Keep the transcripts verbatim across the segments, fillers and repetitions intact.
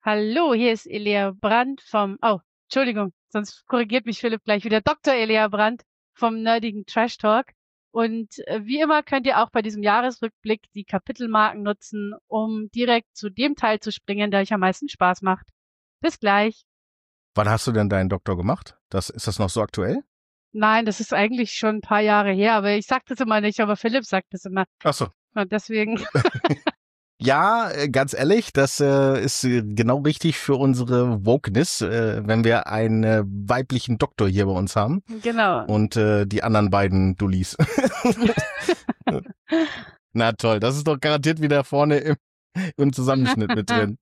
Hallo, hier ist Elia Brandt vom, oh, Entschuldigung, sonst korrigiert mich Philipp gleich wieder, Doktor Elia Brandt vom nerdigen Trash Talk. Und äh, wie immer könnt ihr auch bei diesem Jahresrückblick die Kapitelmarken nutzen, um direkt zu dem Teil zu springen, der euch am meisten Spaß macht. Bis gleich. Wann hast du denn deinen Doktor gemacht? Das, ist das noch so aktuell? Nein, das ist eigentlich schon ein paar Jahre her, aber ich sag das immer nicht, aber Philipp sagt das immer. Ach so. Und deswegen. Ja, äh, ganz ehrlich, das äh, ist äh, genau richtig für unsere Wokeness, äh, wenn wir einen äh, weiblichen Doktor hier bei uns haben. Genau. Und äh, die anderen beiden Dullis. Na toll, das ist doch garantiert wieder vorne im, im Zusammenschnitt mit drin.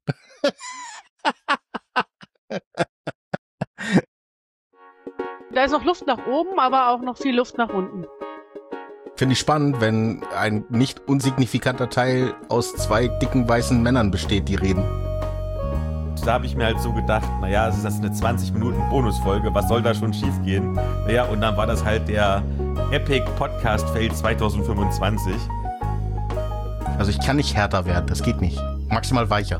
Da ist noch Luft nach oben, aber auch noch viel Luft nach unten. Finde ich spannend, wenn ein nicht unsignifikanter Teil aus zwei dicken weißen Männern besteht, die reden. Da habe ich mir halt so gedacht, naja, es ist das eine zwanzig Minuten Bonusfolge, was soll da schon schief gehen? Naja, und dann war das halt der Epic Podcast Fail zwanzig fünfundzwanzig. Also ich kann nicht härter werden, das geht nicht. Maximal weicher.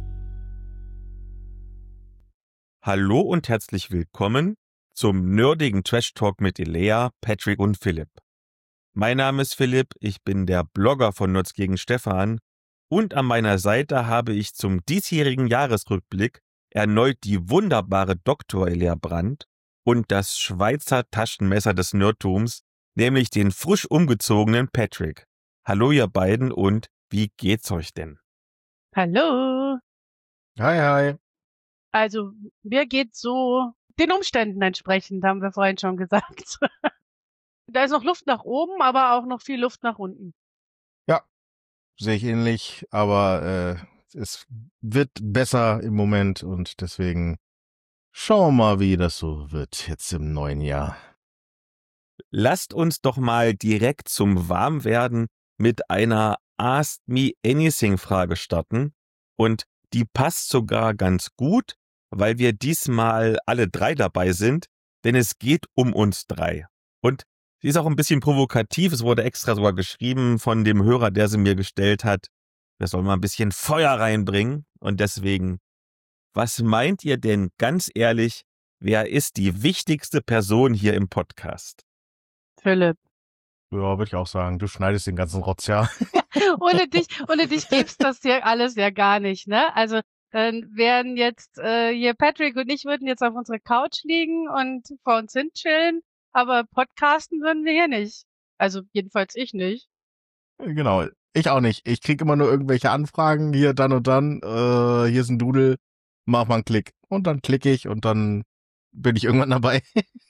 Hallo und herzlich willkommen zum nerdigen Trash Talk mit Elea, Patrick und Philipp. Mein Name ist Philipp, ich bin der Blogger von Nerds gegen Stefan und an meiner Seite habe ich zum diesjährigen Jahresrückblick erneut die wunderbare Doktor Elia Brandt und das Schweizer Taschenmesser des Nerdtums, nämlich den frisch umgezogenen Patrick. Hallo ihr beiden und wie geht's euch denn? Hallo. Hi, hi. Also, mir geht's so den Umständen entsprechend, haben wir vorhin schon gesagt. Da ist noch Luft nach oben, aber auch noch viel Luft nach unten. Ja, sehe ich ähnlich, aber äh, es wird besser im Moment und deswegen schauen wir mal, wie das so wird jetzt im neuen Jahr. Lasst uns doch mal direkt zum Warmwerden mit einer Ask Me Anything Frage starten und die passt sogar ganz gut, weil wir diesmal alle drei dabei sind, denn es geht um uns drei. Und sie ist auch ein bisschen provokativ, es wurde extra sogar geschrieben von dem Hörer, der sie mir gestellt hat. Wir sollen mal ein bisschen Feuer reinbringen und deswegen, was meint ihr denn ganz ehrlich, wer ist die wichtigste Person hier im Podcast? Philipp. Ja, würde ich auch sagen, du schneidest den ganzen Rotz, ja. ohne dich, ohne dich gibt's das hier alles ja gar nicht, ne? Also, dann wären jetzt äh, hier Patrick und ich würden jetzt auf unserer Couch liegen und vor uns hin chillen, aber podcasten würden wir hier nicht. Also jedenfalls ich nicht. Genau, ich auch nicht. Ich krieg immer nur irgendwelche Anfragen, hier, dann und dann, äh, hier ist ein Doodle, mach mal einen Klick. Und dann klicke ich und dann bin ich irgendwann dabei.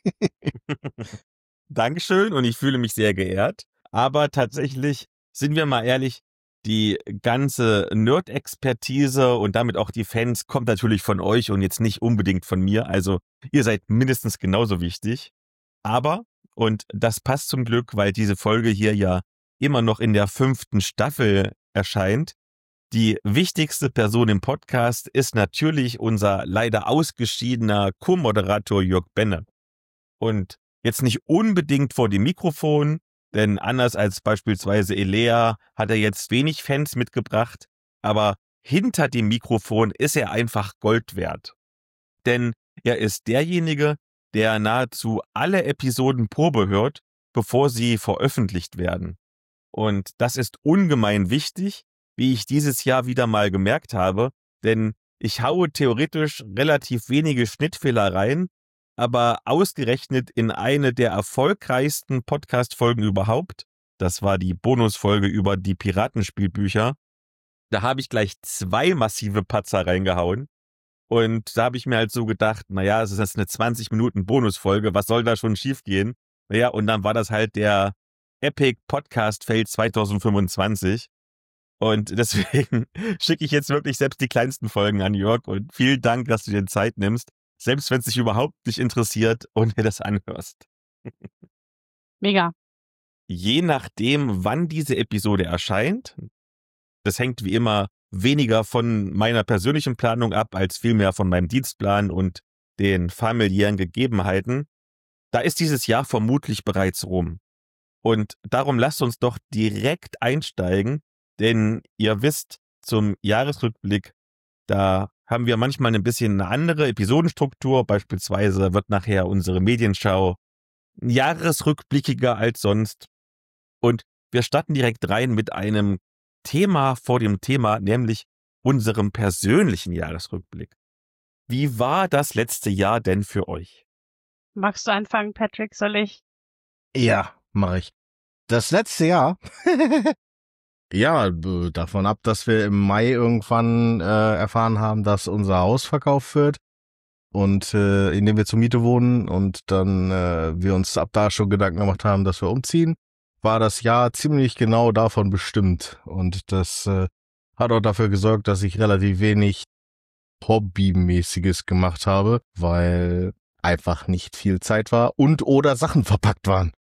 Dankeschön und ich fühle mich sehr geehrt. Aber tatsächlich, sind wir mal ehrlich, die ganze Nerd-Expertise und damit auch die Fans kommt natürlich von euch und jetzt nicht unbedingt von mir. Also ihr seid mindestens genauso wichtig. Aber, und das passt zum Glück, weil diese Folge hier ja immer noch in der fünften Staffel erscheint, die wichtigste Person im Podcast ist natürlich unser leider ausgeschiedener Co-Moderator Jörg Benne. Und jetzt nicht unbedingt vor dem Mikrofon, denn anders als beispielsweise Elea hat er jetzt wenig Fans mitgebracht, aber hinter dem Mikrofon ist er einfach Gold wert. Denn er ist derjenige, der nahezu alle Episoden Probe hört, bevor sie veröffentlicht werden. Und das ist ungemein wichtig, wie ich dieses Jahr wieder mal gemerkt habe, denn ich haue theoretisch relativ wenige Schnittfehler rein, aber ausgerechnet in eine der erfolgreichsten Podcast-Folgen überhaupt, das war die Bonusfolge über die Piratenspielbücher, da habe ich gleich zwei massive Patzer reingehauen und da habe ich mir halt so gedacht, naja, es ist jetzt eine zwanzig Minuten Bonusfolge, was soll da schon schief gehen? Naja, und dann war das halt der Epic Podcast Fail zwanzig fünfundzwanzig und deswegen schicke ich jetzt wirklich selbst die kleinsten Folgen an Jörg und vielen Dank, dass du dir Zeit nimmst. Selbst wenn es dich überhaupt nicht interessiert und dir das anhörst. Mega. Je nachdem, wann diese Episode erscheint, das hängt wie immer weniger von meiner persönlichen Planung ab, als vielmehr von meinem Dienstplan und den familiären Gegebenheiten, da ist dieses Jahr vermutlich bereits rum. Und darum lasst uns doch direkt einsteigen, denn ihr wisst, zum Jahresrückblick, da haben wir manchmal ein bisschen eine andere Episodenstruktur. Beispielsweise wird nachher unsere Medienschau jahresrückblickiger als sonst. Und wir starten direkt rein mit einem Thema vor dem Thema, nämlich unserem persönlichen Jahresrückblick. Wie war das letzte Jahr denn für euch? Magst du anfangen, Patrick? Soll ich? Ja, mache ich. Das letzte Jahr, ja, b- davon ab, dass wir im Mai irgendwann äh, erfahren haben, dass unser Haus verkauft wird und äh, in dem wir zur Miete wohnen und dann äh, wir uns ab da schon Gedanken gemacht haben, dass wir umziehen, war das Jahr ziemlich genau davon bestimmt. Und das äh, hat auch dafür gesorgt, dass ich relativ wenig Hobbymäßiges gemacht habe, weil einfach nicht viel Zeit war und oder Sachen verpackt waren.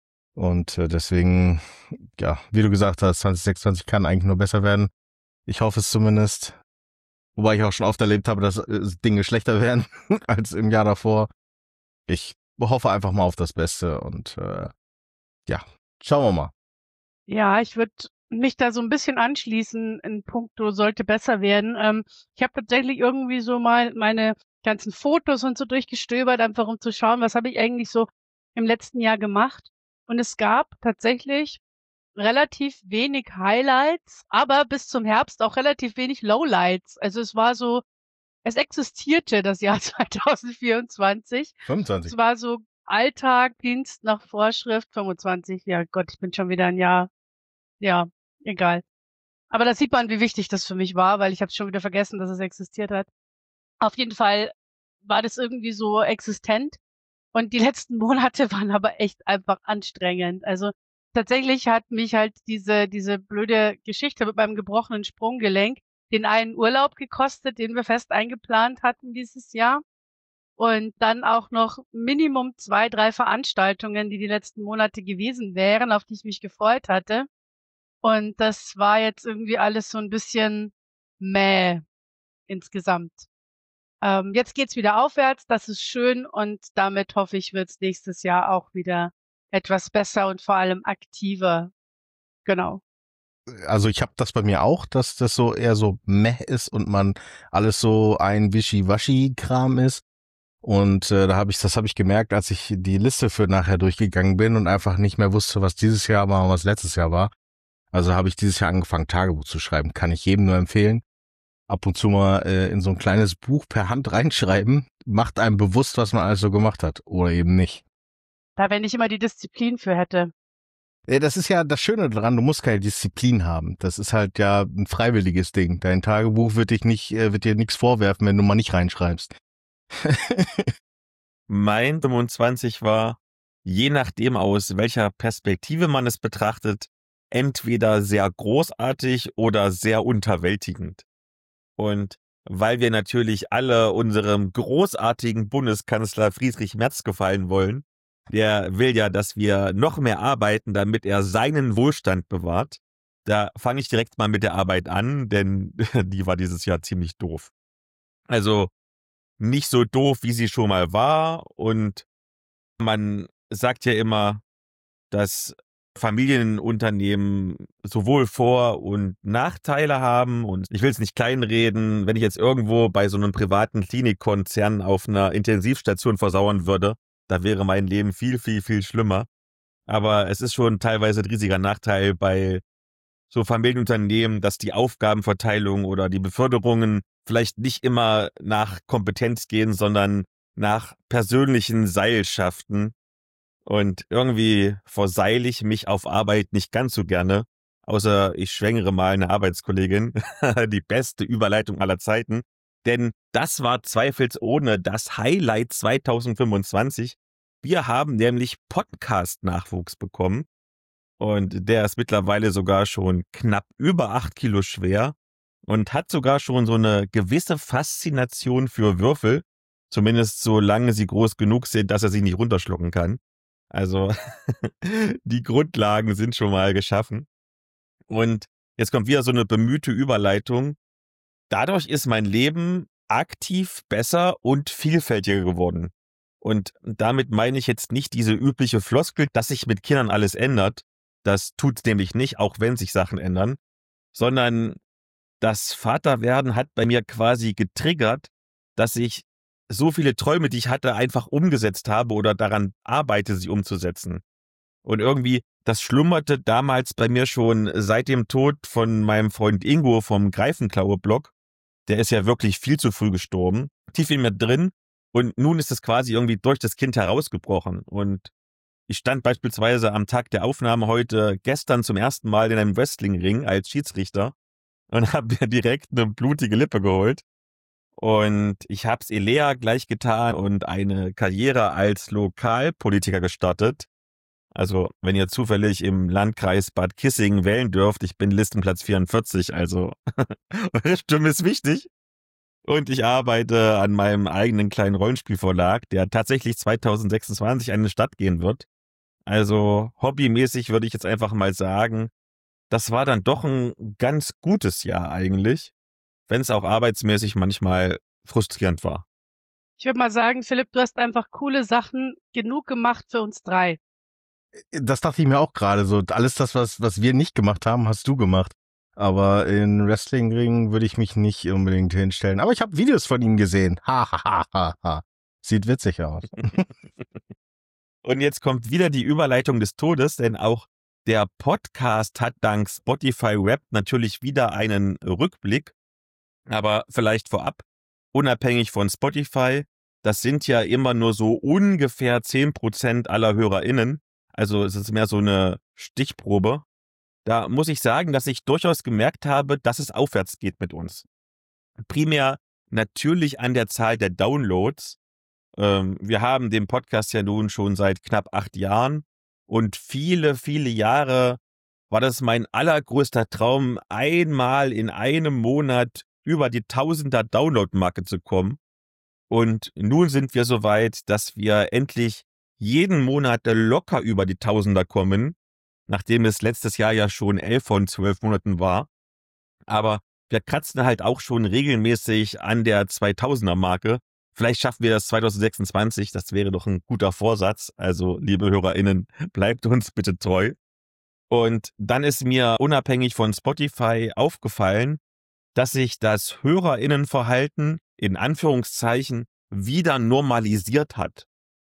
Und äh, deswegen, ja, wie du gesagt hast, zwanzig sechsundzwanzig kann eigentlich nur besser werden. Ich hoffe es zumindest. Wobei ich auch schon oft erlebt habe, dass äh, Dinge schlechter werden als im Jahr davor. Ich hoffe einfach mal auf das Beste und äh, ja, schauen wir mal. Ja, ich würde mich da so ein bisschen anschließen in puncto sollte besser werden. Ähm, ich habe tatsächlich irgendwie so mal meine ganzen Fotos und so durchgestöbert, einfach um zu schauen, was habe ich eigentlich so im letzten Jahr gemacht. Und es gab tatsächlich relativ wenig Highlights, aber bis zum Herbst auch relativ wenig Lowlights. Also es war so, es existierte das Jahr zwanzig vierundzwanzig. fünfundzwanzig. Es war so Alltag, Dienst nach Vorschrift, fünfundzwanzig. Ja Gott, ich bin schon wieder ein Jahr. Ja, egal. Aber da sieht man, wie wichtig das für mich war, weil ich habe schon wieder vergessen, dass es existiert hat. Auf jeden Fall war das irgendwie so existent. Und die letzten Monate waren aber echt einfach anstrengend. Also tatsächlich hat mich halt diese diese blöde Geschichte mit meinem gebrochenen Sprunggelenk den einen Urlaub gekostet, den wir fest eingeplant hatten dieses Jahr. Und dann auch noch Minimum zwei, drei Veranstaltungen, die die letzten Monate gewesen wären, auf die ich mich gefreut hatte. Und das war jetzt irgendwie alles so ein bisschen mäh insgesamt. Ähm, jetzt geht's wieder aufwärts, das ist schön und damit hoffe ich, wird's nächstes Jahr auch wieder etwas besser und vor allem aktiver. Genau. Also ich habe das bei mir auch, dass das so eher so meh ist und man alles so ein Wischi-Waschi-Kram ist. Und äh, da habe ich, das habe ich gemerkt, als ich die Liste für nachher durchgegangen bin und einfach nicht mehr wusste, was dieses Jahr war und was letztes Jahr war. Also habe ich dieses Jahr angefangen, Tagebuch zu schreiben. Kann ich jedem nur empfehlen. Ab und zu mal äh, in so ein kleines Buch per Hand reinschreiben, macht einem bewusst, was man alles so gemacht hat oder eben nicht. Da, wenn ich immer die Disziplin für hätte. Äh, Das ist ja das Schöne daran, du musst keine Disziplin haben. Das ist halt ja ein freiwilliges Ding. Dein Tagebuch wird dich nicht, äh, wird dir nichts vorwerfen, wenn du mal nicht reinschreibst. Mein fünfundzwanzig war, je nachdem aus welcher Perspektive man es betrachtet, entweder sehr großartig oder sehr unterwältigend. Und weil wir natürlich alle unserem großartigen Bundeskanzler Friedrich Merz gefallen wollen, der will ja, dass wir noch mehr arbeiten, damit er seinen Wohlstand bewahrt. Da fange ich direkt mal mit der Arbeit an, denn die war dieses Jahr ziemlich doof. Also nicht so doof, wie sie schon mal war. Und man sagt ja immer, dass Familienunternehmen sowohl Vor- und Nachteile haben. Und ich will es nicht kleinreden, wenn ich jetzt irgendwo bei so einem privaten Klinikkonzern auf einer Intensivstation versauern würde, da wäre mein Leben viel, viel, viel schlimmer. Aber es ist schon teilweise ein riesiger Nachteil bei so Familienunternehmen, dass die Aufgabenverteilung oder die Beförderungen vielleicht nicht immer nach Kompetenz gehen, sondern nach persönlichen Seilschaften. Und irgendwie verseile ich mich auf Arbeit nicht ganz so gerne, außer ich schwängere mal eine Arbeitskollegin. Die beste Überleitung aller Zeiten. Denn das war zweifelsohne das Highlight zwanzig fünfundzwanzig. Wir haben nämlich Podcast-Nachwuchs bekommen. Und der ist mittlerweile sogar schon knapp über acht Kilo schwer und hat sogar schon so eine gewisse Faszination für Würfel. Zumindest solange sie groß genug sind, dass er sie nicht runterschlucken kann. Also die Grundlagen sind schon mal geschaffen. Und jetzt kommt wieder so eine bemühte Überleitung. Dadurch ist mein Leben aktiv besser und vielfältiger geworden. Und damit meine ich jetzt nicht diese übliche Floskel, dass sich mit Kindern alles ändert. Das tut's nämlich nicht, auch wenn sich Sachen ändern. Sondern das Vaterwerden hat bei mir quasi getriggert, dass ich so viele Träume, die ich hatte, einfach umgesetzt habe oder daran arbeite, sie umzusetzen. Und irgendwie, das schlummerte damals bei mir schon seit dem Tod von meinem Freund Ingo vom Greifenklaue-Blog. Der ist ja wirklich viel zu früh gestorben, tief in mir drin. Und nun ist es quasi irgendwie durch das Kind herausgebrochen. Und ich stand beispielsweise am Tag der Aufnahme heute gestern zum ersten Mal in einem Wrestlingring als Schiedsrichter und habe mir direkt eine blutige Lippe geholt. Und ich habe es Elea gleich getan und eine Karriere als Lokalpolitiker gestartet. Also, wenn ihr zufällig im Landkreis Bad Kissingen wählen dürft, ich bin Listenplatz vierundvierzig, also eure Stimme ist wichtig. Und ich arbeite an meinem eigenen kleinen Rollenspielverlag, der tatsächlich zwanzig sechsundzwanzig an die Stadt gehen wird. Also hobbymäßig würde ich jetzt einfach mal sagen, das war dann doch ein ganz gutes Jahr eigentlich, wenn es auch arbeitsmäßig manchmal frustrierend war. Ich würde mal sagen, Philipp, du hast einfach coole Sachen genug gemacht für uns drei. Das dachte ich mir auch gerade so. Alles das, was, was wir nicht gemacht haben, hast du gemacht. Aber in Wrestlingring würde ich mich nicht unbedingt hinstellen. Aber ich habe Videos von ihm gesehen. Ha, ha, ha, ha, ha. Sieht witzig aus. Und jetzt kommt wieder die Überleitung des Todes, denn auch der Podcast hat dank Spotify Wrapped natürlich wieder einen Rückblick. Aber vielleicht vorab, unabhängig von Spotify, das sind ja immer nur so ungefähr zehn Prozent aller HörerInnen. Also es ist mehr so eine Stichprobe. Da muss ich sagen, dass ich durchaus gemerkt habe, dass es aufwärts geht mit uns. Primär natürlich an der Zahl der Downloads. Ähm, wir haben den Podcast ja nun schon seit knapp acht Jahren und viele, viele Jahre war das mein allergrößter Traum, einmal in einem Monat über die Tausender Download-Marke zu kommen. Und nun sind wir so weit, dass wir endlich jeden Monat locker über die Tausender kommen, nachdem es letztes Jahr ja schon elf von zwölf Monaten war. Aber wir kratzen halt auch schon regelmäßig an der zweitausender-Marke. Vielleicht schaffen wir das zwanzig sechsundzwanzig, das wäre doch ein guter Vorsatz. Also, liebe HörerInnen, bleibt uns bitte treu. Und dann ist mir unabhängig von Spotify aufgefallen, dass sich das HörerInnenverhalten in Anführungszeichen wieder normalisiert hat.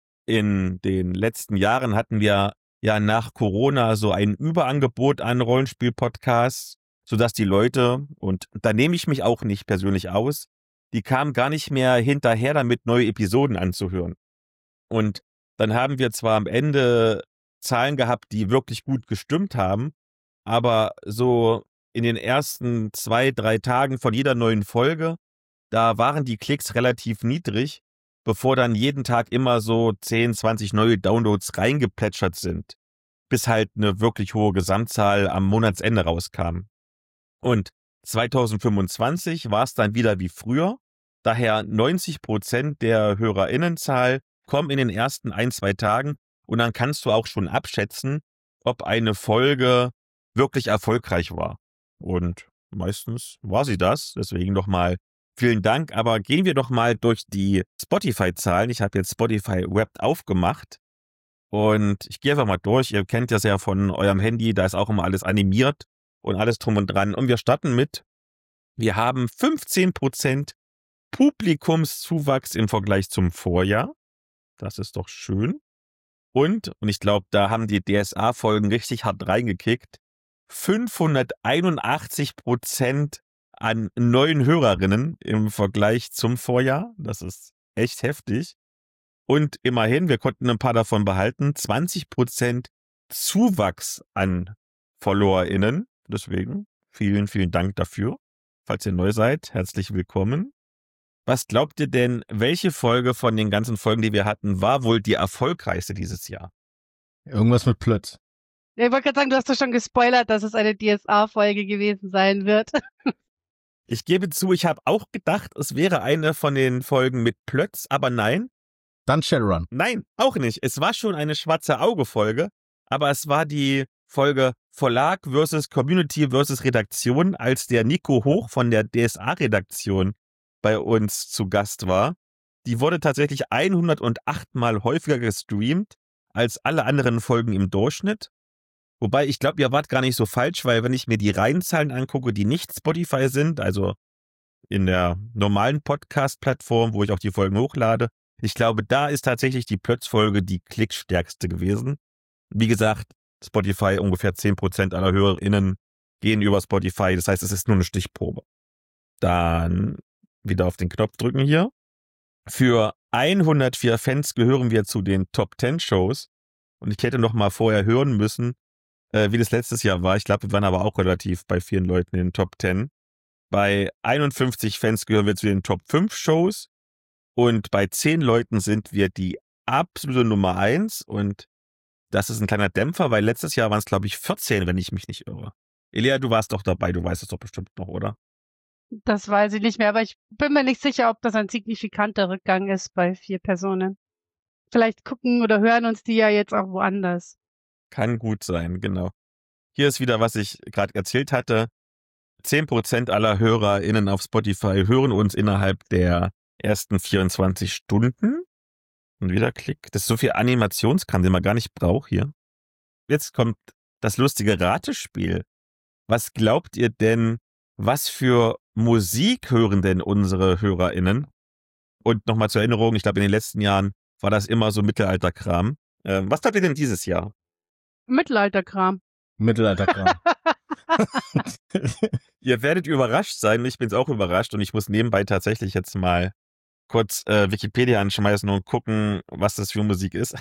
In den letzten Jahren hatten wir ja nach Corona so ein Überangebot an Rollenspiel-Podcasts, sodass die Leute, und da nehme ich mich auch nicht persönlich aus, die kamen gar nicht mehr hinterher damit, neue Episoden anzuhören. Und dann haben wir zwar am Ende Zahlen gehabt, die wirklich gut gestimmt haben, aber so in den ersten zwei, drei Tagen von jeder neuen Folge, da waren die Klicks relativ niedrig, bevor dann jeden Tag immer so zehn, zwanzig neue Downloads reingeplätschert sind, bis halt eine wirklich hohe Gesamtzahl am Monatsende rauskam. Und zwanzig fünfundzwanzig war es dann wieder wie früher, daher neunzig Prozent der HörerInnenzahl kommen in den ersten ein, zwei Tagen und dann kannst du auch schon abschätzen, ob eine Folge wirklich erfolgreich war. Und meistens war sie das, deswegen nochmal vielen Dank, aber gehen wir doch mal durch die Spotify-Zahlen. Ich habe jetzt Spotify Wrapped aufgemacht und ich gehe einfach mal durch. Ihr kennt das ja von eurem Handy, da ist auch immer alles animiert und alles drum und dran. Und wir starten mit, wir haben fünfzehn Prozent Publikumszuwachs im Vergleich zum Vorjahr. Das ist doch schön. Und, und ich glaube, da haben die D S A-Folgen richtig hart reingekickt, fünfhunderteinundachtzig Prozent an neuen Hörerinnen im Vergleich zum Vorjahr. Das ist echt heftig. Und immerhin, wir konnten ein paar davon behalten, zwanzig Prozent Zuwachs an FollowerInnen. Deswegen vielen, vielen Dank dafür. Falls ihr neu seid, herzlich willkommen. Was glaubt ihr denn, welche Folge von den ganzen Folgen, die wir hatten, war wohl die erfolgreichste dieses Jahr? Irgendwas mit Plötz. Ja, ich wollte gerade sagen, du hast doch schon gespoilert, dass es eine D S A-Folge gewesen sein wird. Ich gebe zu, ich habe auch gedacht, es wäre eine von den Folgen mit Plötz, aber nein. Dann Shadowrun. Nein, auch nicht. Es war schon eine schwarze Auge-Folge, aber es war die Folge Verlag versus Community versus Redaktion, als der Nico Hoch von der D S A-Redaktion bei uns zu Gast war. Die wurde tatsächlich hundertacht Mal häufiger gestreamt als alle anderen Folgen im Durchschnitt. Wobei, ich glaube, ihr wart gar nicht so falsch, weil wenn ich mir die Reihenzahlen angucke, die nicht Spotify sind, also in der normalen Podcast-Plattform, wo ich auch die Folgen hochlade, ich glaube, da ist tatsächlich die Plötzfolge die klickstärkste gewesen. Wie gesagt, Spotify, ungefähr zehn Prozent aller HörerInnen gehen über Spotify. Das heißt, es ist nur eine Stichprobe. Dann wieder auf den Knopf drücken hier. Für hundertvier Fans gehören wir zu den Top zehn Shows. Und ich hätte noch mal vorher hören müssen, äh, wie das letztes Jahr war. Ich glaube, wir waren aber auch relativ bei vielen Leuten in den Top zehn. Bei einundfünfzig Fans gehören wir zu den Top fünf Shows. Und bei zehn Leuten sind wir die absolute Nummer eins. Und das ist ein kleiner Dämpfer, weil letztes Jahr waren es, glaube ich, vierzehn, wenn ich mich nicht irre. Elia, du warst doch dabei, du weißt es doch bestimmt noch, oder? Das weiß ich nicht mehr, aber ich bin mir nicht sicher, ob das ein signifikanter Rückgang ist bei vier Personen. Vielleicht gucken oder hören uns die ja jetzt auch woanders. Kann gut sein, genau. Hier ist wieder, was ich gerade erzählt hatte. zehn Prozent aller HörerInnen auf Spotify hören uns innerhalb der ersten vierundzwanzig Stunden. Und wieder Klick. Das ist so viel Animationskram, den man gar nicht braucht hier. Jetzt kommt das lustige Ratespiel. Was glaubt ihr denn, was für Musik hören denn unsere HörerInnen? Und nochmal zur Erinnerung, ich glaube, in den letzten Jahren war das immer so Mittelalterkram. Ähm, was glaubt ihr denn dieses Jahr? Mittelalterkram. Mittelalterkram. Ihr werdet überrascht sein, ich bin's auch überrascht und ich muss nebenbei tatsächlich jetzt mal kurz äh, Wikipedia anschmeißen und gucken, was das für Musik ist.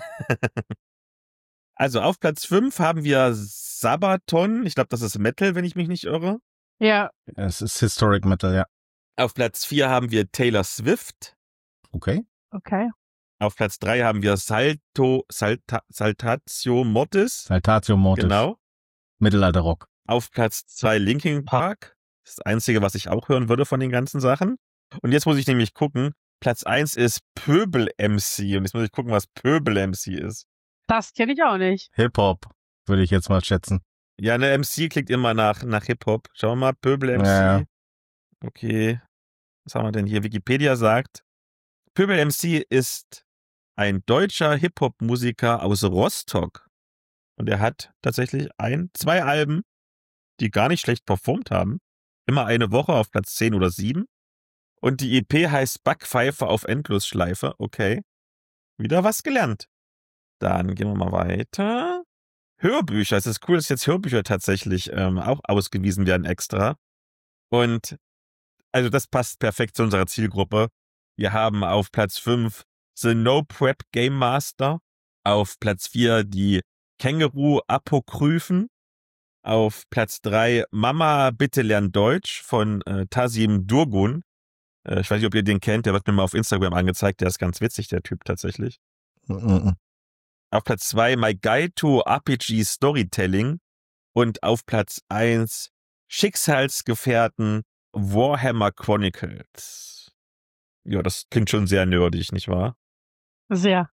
Also auf Platz fünf haben wir Sabaton. Ich glaube, das ist Metal, wenn ich mich nicht irre. Ja. Es ist Historic Metal, ja. Auf Platz vier haben wir Taylor Swift. Okay. Okay. Auf Platz drei haben wir Salto, Salta, Saltatio Mortis. Saltatio Mortis. Genau. Mittelalterrock. Auf Platz zwei Linkin Park. Das ist das Einzige, was ich auch hören würde von den ganzen Sachen. Und jetzt muss ich nämlich gucken, Platz eins ist Pöbel M C. Und jetzt muss ich gucken, was Pöbel M C ist. Das kenne ich auch nicht. Hip-Hop, würde ich jetzt mal schätzen. Ja, eine M C klingt immer nach, nach Hip-Hop. Schauen wir mal, Pöbel M C. Ja, ja. Okay. Was haben wir denn hier? Wikipedia sagt, Pöbel M C ist ein deutscher Hip-Hop-Musiker aus Rostock. Und er hat tatsächlich ein, zwei Alben, die gar nicht schlecht performt haben. Immer eine Woche auf Platz zehn oder sieben. Und die E P heißt Backpfeife auf Endlosschleife. Okay. Wieder was gelernt. Dann gehen wir mal weiter. Hörbücher. Es ist cool, dass jetzt Hörbücher tatsächlich ähm, auch ausgewiesen werden extra. Und also das passt perfekt zu unserer Zielgruppe. Wir haben auf Platz fünf The No Prep Game Master. Auf Platz vier die Känguru Apokryphen. Auf Platz drei Mama, bitte lern Deutsch von äh, Tasim Durgun. Äh, ich weiß nicht, ob ihr den kennt, der wird mir mal auf Instagram angezeigt, der ist ganz witzig, der Typ tatsächlich. Mhm. Auf Platz zwei My Guide to R P G Storytelling und auf Platz eins Schicksalsgefährten Warhammer Chronicles. Ja, das klingt schon sehr nerdig, nicht wahr? Sehr.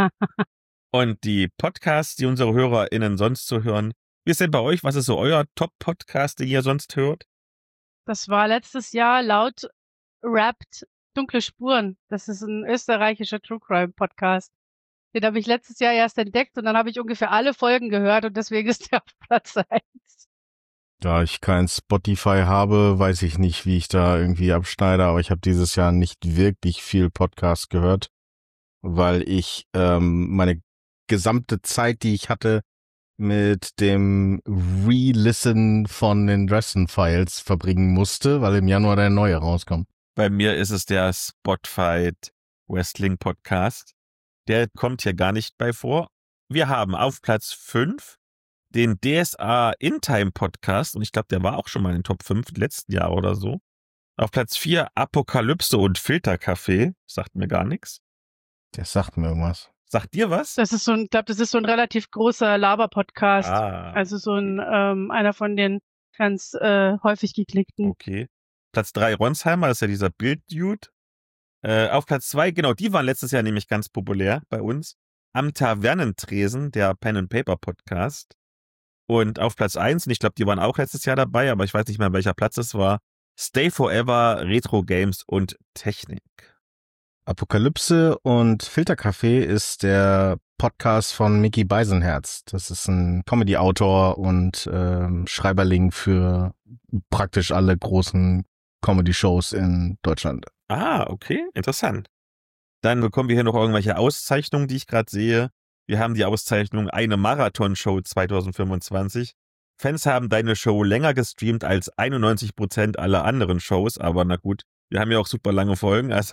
Und die Podcasts, die unsere HörerInnen sonst so hören, wie ist denn bei euch? Was ist so euer Top-Podcast, den ihr sonst hört? Das war letztes Jahr laut Wrapped Dunkle Spuren. Das ist ein österreichischer True Crime Podcast. Den habe ich letztes Jahr erst entdeckt und dann habe ich ungefähr alle Folgen gehört und deswegen ist der auf Platz eins. Da ich kein Spotify habe, weiß ich nicht, wie ich da irgendwie abschneide, aber ich habe dieses Jahr nicht wirklich viel Podcast gehört, weil ich ähm, meine gesamte Zeit, die ich hatte, mit dem Re-Listen von den Dresden-Files verbringen musste, weil im Januar der neue rauskommt. Bei mir ist es der Spotfight Wrestling Podcast. Der kommt hier gar nicht bei vor. Wir haben auf Platz fünf den D S A In-Time Podcast und ich glaube, der war auch schon mal in den Top fünf letzten Jahr oder so. Auf Platz vier Apokalypse und Filterkaffee. Sagt mir gar nichts. Der sagt mir irgendwas. Sagt dir was? Das ist so ein, ich glaube, das ist so ein relativ großer Laber-Podcast. Ah. Also so ein, ähm, einer von den ganz äh, häufig geklickten. Okay. Platz drei Ronsheimer, das ist ja dieser Bild-Dude. Äh, auf Platz zwei, genau, die waren letztes Jahr nämlich ganz populär bei uns. Am Tavernentresen, der Pen-and-Paper-Podcast. Und auf Platz eins, und ich glaube, die waren auch letztes Jahr dabei, aber ich weiß nicht mehr, welcher Platz es war, Stay Forever, Retro Games und Technik. Apokalypse und Filterkaffee ist der Podcast von Mickey Beisenherz. Das ist ein Comedy-Autor und ähm, Schreiberling für praktisch alle großen Comedy-Shows in Deutschland. Ah, okay, interessant. Dann bekommen wir hier noch irgendwelche Auszeichnungen, die ich gerade sehe. Wir haben die Auszeichnung Eine Marathon-Show zwanzig fünfundzwanzig. Fans haben deine Show länger gestreamt als einundneunzig Prozent aller anderen Shows, aber na gut, wir haben ja auch super lange Folgen, also.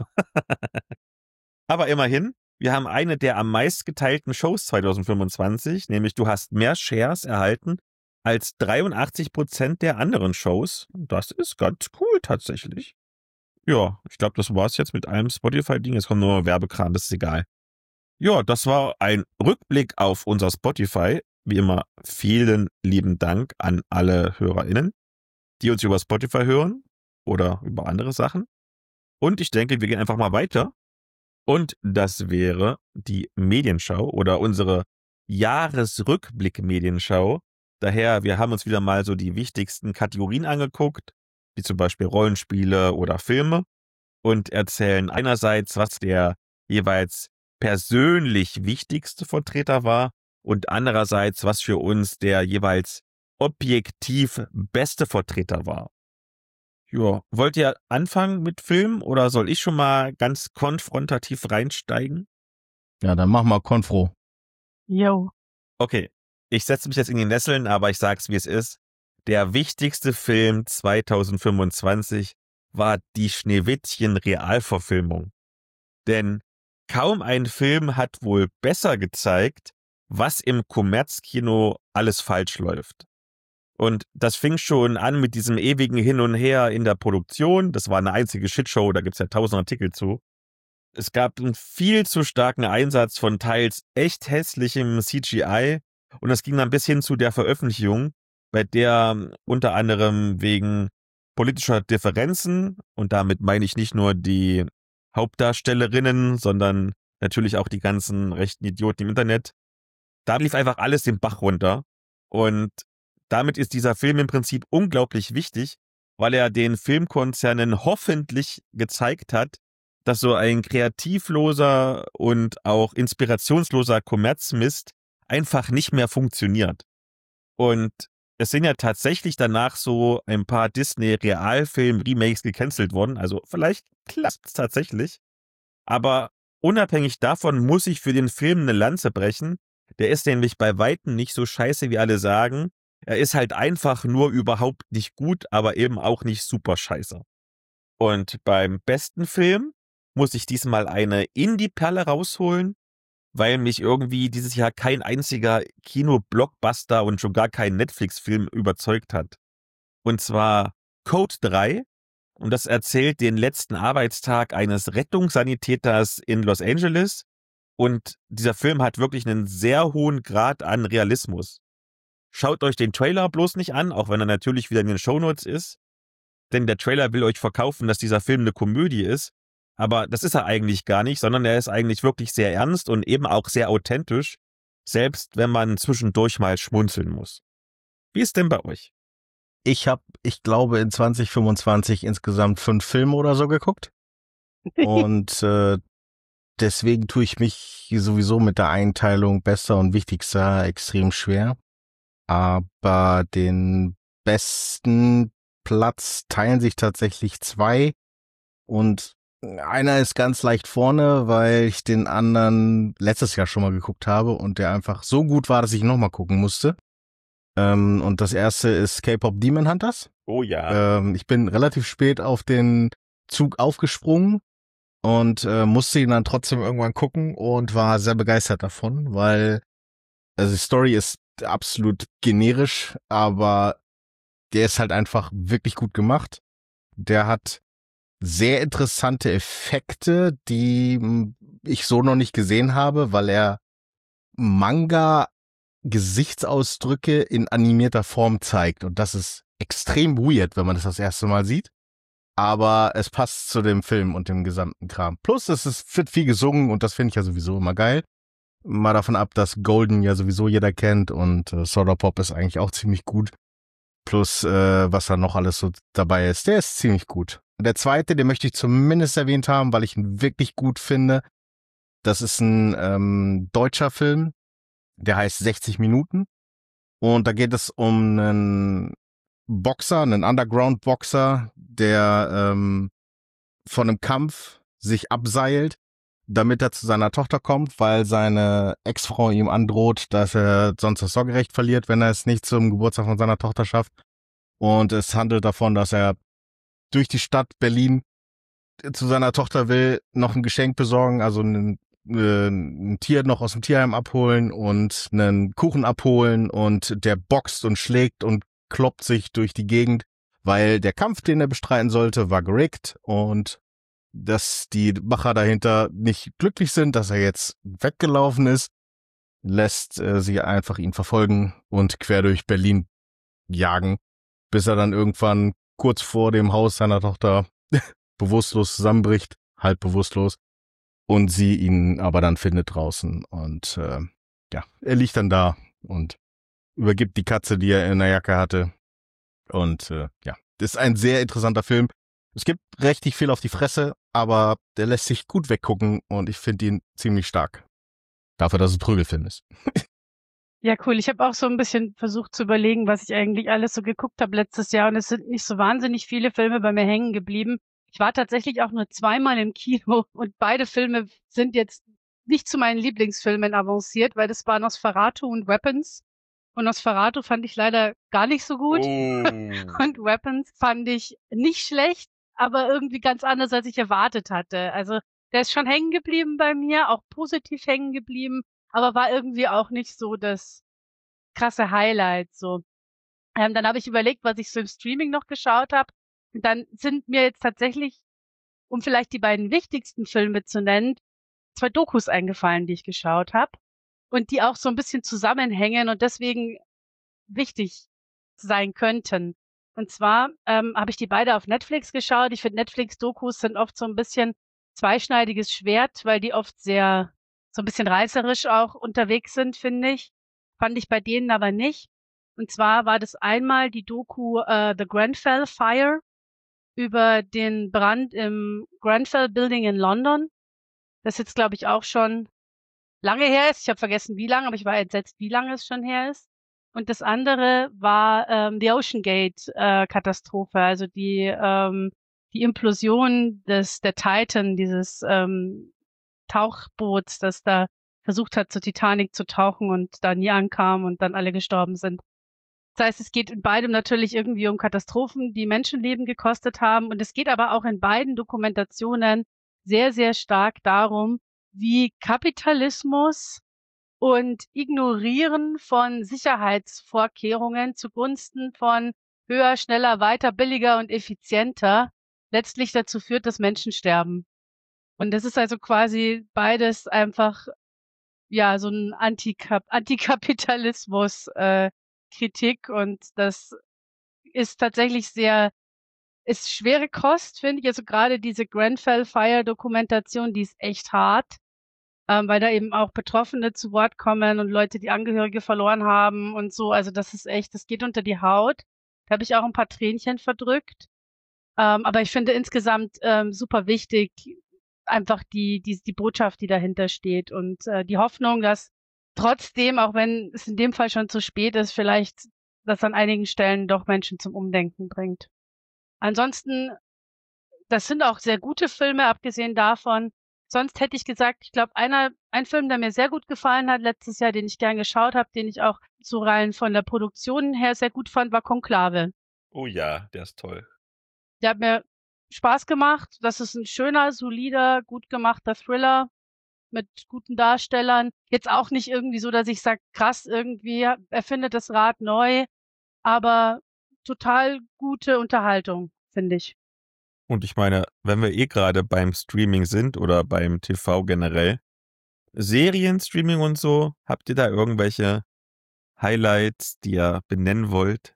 Aber immerhin, wir haben eine der am meist geteilten Shows zwanzig fünfundzwanzig, nämlich du hast mehr Shares erhalten als dreiundachtzig Prozent der anderen Shows. Das ist ganz cool tatsächlich. Ja, ich glaube, das war's jetzt mit allem Spotify-Ding. Jetzt kommt nur Werbekram, das ist egal. Ja, das war ein Rückblick auf unser Spotify. Wie immer, vielen lieben Dank an alle HörerInnen, die uns über Spotify hören oder über andere Sachen. Und ich denke, wir gehen einfach mal weiter. Und das wäre die Medienschau oder unsere Jahresrückblick-Medienschau. Daher, wir haben uns wieder mal so die wichtigsten Kategorien angeguckt, wie zum Beispiel Rollenspiele oder Filme, und erzählen einerseits, was der jeweils persönlich wichtigste Vertreter war und andererseits, was für uns der jeweils objektiv beste Vertreter war. Ja, wollt ihr anfangen mit Film oder soll ich schon mal ganz konfrontativ reinsteigen? Ja, dann mach mal Konfro. Jo. Okay, ich setze mich jetzt in die Nesseln, aber ich sag's, wie es ist. Der wichtigste Film zwanzig fünfundzwanzig war die Schneewittchen-Realverfilmung. Denn kaum ein Film hat wohl besser gezeigt, was im Kommerzkino alles falsch läuft. Und das fing schon an mit diesem ewigen Hin und Her in der Produktion. Das war eine einzige Shitshow, da gibt's ja tausend Artikel zu. Es gab einen viel zu starken Einsatz von teils echt hässlichem C G I und das ging dann bis hin zu der Veröffentlichung, bei der unter anderem wegen politischer Differenzen, und damit meine ich nicht nur die Hauptdarstellerinnen, sondern natürlich auch die ganzen rechten Idioten im Internet, da lief einfach alles den Bach runter. Und damit ist dieser Film im Prinzip unglaublich wichtig, weil er den Filmkonzernen hoffentlich gezeigt hat, dass so ein kreativloser und auch inspirationsloser Kommerzmist einfach nicht mehr funktioniert. Und es sind ja tatsächlich danach so ein paar Disney-Realfilm-Remakes gecancelt worden, also vielleicht klappt es tatsächlich, aber unabhängig davon muss ich für den Film eine Lanze brechen. Der ist nämlich bei Weitem nicht so scheiße, wie alle sagen. Er ist halt einfach nur überhaupt nicht gut, aber eben auch nicht super scheiße. Und beim besten Film muss ich diesmal eine Indie-Perle rausholen, weil mich irgendwie dieses Jahr kein einziger Kino-Blockbuster und schon gar kein Netflix-Film überzeugt hat. Und zwar Code drei. Und das erzählt den letzten Arbeitstag eines Rettungssanitäters in Los Angeles. Und dieser Film hat wirklich einen sehr hohen Grad an Realismus. Schaut euch den Trailer bloß nicht an, auch wenn er natürlich wieder in den Shownotes ist. Denn der Trailer will euch verkaufen, dass dieser Film eine Komödie ist. Aber das ist er eigentlich gar nicht, sondern er ist eigentlich wirklich sehr ernst und eben auch sehr authentisch, selbst wenn man zwischendurch mal schmunzeln muss. Wie ist denn bei euch? Ich habe, ich glaube, in zwanzig fünfundzwanzig insgesamt fünf Filme oder so geguckt. Und äh, deswegen tue ich mich sowieso mit der Einteilung besser und wichtigster extrem schwer. Aber den besten Platz teilen sich tatsächlich zwei. Und einer ist ganz leicht vorne, weil ich den anderen letztes Jahr schon mal geguckt habe und der einfach so gut war, dass ich nochmal gucken musste. Ähm, und das erste ist K-Pop Demon Hunters. Oh ja. Ähm, ich bin relativ spät auf den Zug aufgesprungen und äh, musste ihn dann trotzdem irgendwann gucken und war sehr begeistert davon, weil also die Story ist absolut generisch, aber der ist halt einfach wirklich gut gemacht. Der hat sehr interessante Effekte, die ich so noch nicht gesehen habe, weil er Manga-Gesichtsausdrücke in animierter Form zeigt. Und das ist extrem weird, wenn man das das erste Mal sieht. Aber es passt zu dem Film und dem gesamten Kram. Plus, es ist, wird viel gesungen und das finde ich ja sowieso immer geil. Mal davon ab, dass Golden ja sowieso jeder kennt und äh, Soda Pop ist eigentlich auch ziemlich gut. Plus, äh, was da noch alles so dabei ist, der ist ziemlich gut. Der zweite, den möchte ich zumindest erwähnt haben, weil ich ihn wirklich gut finde. Das ist ein ähm, deutscher Film, der heißt sechzig Minuten. Und da geht es um einen Boxer, einen Underground-Boxer, der ähm, von einem Kampf sich abseilt, damit er zu seiner Tochter kommt, weil seine Ex-Frau ihm androht, dass er sonst das Sorgerecht verliert, wenn er es nicht zum Geburtstag von seiner Tochter schafft. Und es handelt davon, dass er durch die Stadt Berlin zu seiner Tochter will, noch ein Geschenk besorgen, also ein, äh, ein Tier noch aus dem Tierheim abholen und einen Kuchen abholen, und der boxt und schlägt und kloppt sich durch die Gegend, weil der Kampf, den er bestreiten sollte, war gerickt, und dass die Macher dahinter nicht glücklich sind, dass er jetzt weggelaufen ist, lässt äh, sie einfach ihn verfolgen und quer durch Berlin jagen, bis er dann irgendwann kurz vor dem Haus seiner Tochter bewusstlos zusammenbricht, halb bewusstlos, und sie ihn aber dann findet draußen, und äh, ja, er liegt dann da und übergibt die Katze, die er in der Jacke hatte, und äh, ja, das ist ein sehr interessanter Film. Es gibt richtig viel auf die Fresse, aber der lässt sich gut weggucken, und ich finde ihn ziemlich stark. Dafür, dass es ein Prügelfilm ist. Ja, cool. Ich habe auch so ein bisschen versucht zu überlegen, was ich eigentlich alles so geguckt habe letztes Jahr, und es sind nicht so wahnsinnig viele Filme bei mir hängen geblieben. Ich war tatsächlich auch nur zweimal im Kino, und beide Filme sind jetzt nicht zu meinen Lieblingsfilmen avanciert, weil das waren Nosferatu und Weapons. Und Nosferatu fand ich leider gar nicht so gut. Oh. Und Weapons fand ich nicht schlecht, aber irgendwie ganz anders, als ich erwartet hatte. Also der ist schon hängen geblieben bei mir, auch positiv hängen geblieben, aber war irgendwie auch nicht so das krasse Highlight. So, ähm, dann habe ich überlegt, was ich so im Streaming noch geschaut habe. Und dann sind mir jetzt tatsächlich, um vielleicht die beiden wichtigsten Filme zu nennen, zwei Dokus eingefallen, die ich geschaut habe und die auch so ein bisschen zusammenhängen und deswegen wichtig sein könnten. Und zwar ähm, habe ich die beide auf Netflix geschaut. Ich finde, Netflix-Dokus sind oft so ein bisschen zweischneidiges Schwert, weil die oft sehr so ein bisschen reißerisch auch unterwegs sind, finde ich. Fand ich bei denen aber nicht. Und zwar war das einmal die Doku äh, The Grenfell Fire über den Brand im Grenfell Building in London. Das jetzt, glaube ich, auch schon lange her ist. Ich habe vergessen, wie lange, aber ich war entsetzt, wie lange es schon her ist. Und das andere war ähm, die OceanGate-Katastrophe, äh, also die ähm, die Implosion des der Titan, dieses ähm, Tauchboots, das da versucht hat, zur Titanic zu tauchen und da nie ankam und dann alle gestorben sind. Das heißt, es geht in beidem natürlich irgendwie um Katastrophen, die Menschenleben gekostet haben. Und es geht aber auch in beiden Dokumentationen sehr, sehr stark darum, wie Kapitalismus und Ignorieren von Sicherheitsvorkehrungen zugunsten von höher, schneller, weiter, billiger und effizienter letztlich dazu führt, dass Menschen sterben. Und das ist also quasi beides einfach, ja, so ein Antikap- Antikapitalismus, äh, Kritik, und das ist tatsächlich sehr, ist schwere Kost, finde ich. Also gerade diese Grenfell Fire Dokumentation, die ist echt hart, ähm, weil da eben auch Betroffene zu Wort kommen und Leute, die Angehörige verloren haben und so. Also das ist echt, das geht unter die Haut. Da habe ich auch ein paar Tränchen verdrückt. Ähm, aber ich finde insgesamt ähm, super wichtig, einfach die, die, die Botschaft, die dahinter steht, und äh, die Hoffnung, dass trotzdem, auch wenn es in dem Fall schon zu spät ist, vielleicht das an einigen Stellen doch Menschen zum Umdenken bringt. Ansonsten, das sind auch sehr gute Filme, abgesehen davon. Sonst hätte ich gesagt, ich glaube, einer, ein Film, der mir sehr gut gefallen hat letztes Jahr, den ich gern geschaut habe, den ich auch so rein von der Produktion her sehr gut fand, war Konklave. Oh ja, der ist toll. Der hat mir Spaß gemacht. Das ist ein schöner, solider, gut gemachter Thriller mit guten Darstellern. Jetzt auch nicht irgendwie so, dass ich sage, krass, irgendwie erfindet das Rad neu, aber total gute Unterhaltung, finde ich. Und ich meine, wenn wir eh gerade beim Streaming sind oder beim T V generell, Serienstreaming und so, habt ihr da irgendwelche Highlights, die ihr benennen wollt?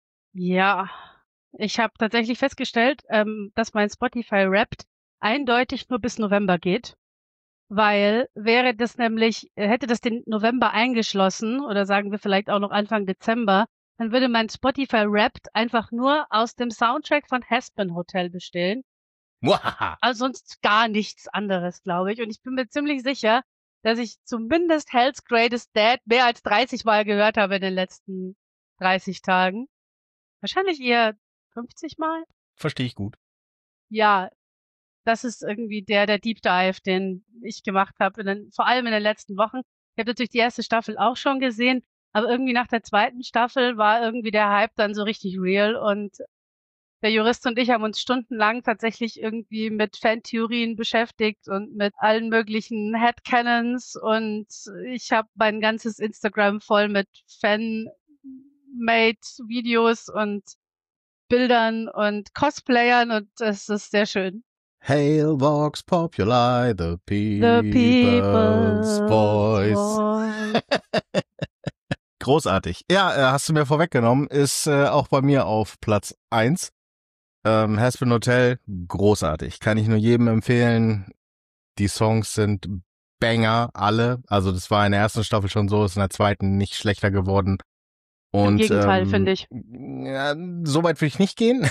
Ja, ich habe tatsächlich festgestellt, ähm, dass mein Spotify Wrapped eindeutig nur bis November geht, weil wäre das nämlich, äh, hätte das den November eingeschlossen oder sagen wir vielleicht auch noch Anfang Dezember, dann würde mein Spotify Wrapped einfach nur aus dem Soundtrack von Aspen Hotel bestehen. Muahaha. Also sonst gar nichts anderes, glaube ich. Und ich bin mir ziemlich sicher, dass ich zumindest Hell's Greatest Dad mehr als dreißig Mal gehört habe in den letzten dreißig Tagen. Wahrscheinlich eher fünfzig Mal. Verstehe ich gut. Ja, das ist irgendwie der, der Deep Dive, den ich gemacht habe, in den, vor allem in den letzten Wochen. Ich habe natürlich die erste Staffel auch schon gesehen, aber irgendwie nach der zweiten Staffel war irgendwie der Hype dann so richtig real und der Jurist und ich haben uns stundenlang tatsächlich irgendwie mit Fantheorien beschäftigt und mit allen möglichen Headcanons und ich habe mein ganzes Instagram voll mit Fan-made-Videos und Bildern und Cosplayern und das ist sehr schön. Hail Vox Populi, the The people's, people's voice. voice. Großartig. Ja, äh, hast du mir vorweggenommen, ist äh, auch bei mir auf Platz eins. Ähm, Hazbin Hotel, großartig. Kann ich nur jedem empfehlen. Die Songs sind Banger, alle. Also das war in der ersten Staffel schon so, ist in der zweiten nicht schlechter geworden. Und, Im Gegenteil, ähm, finde ich. Ja, so weit will ich nicht gehen.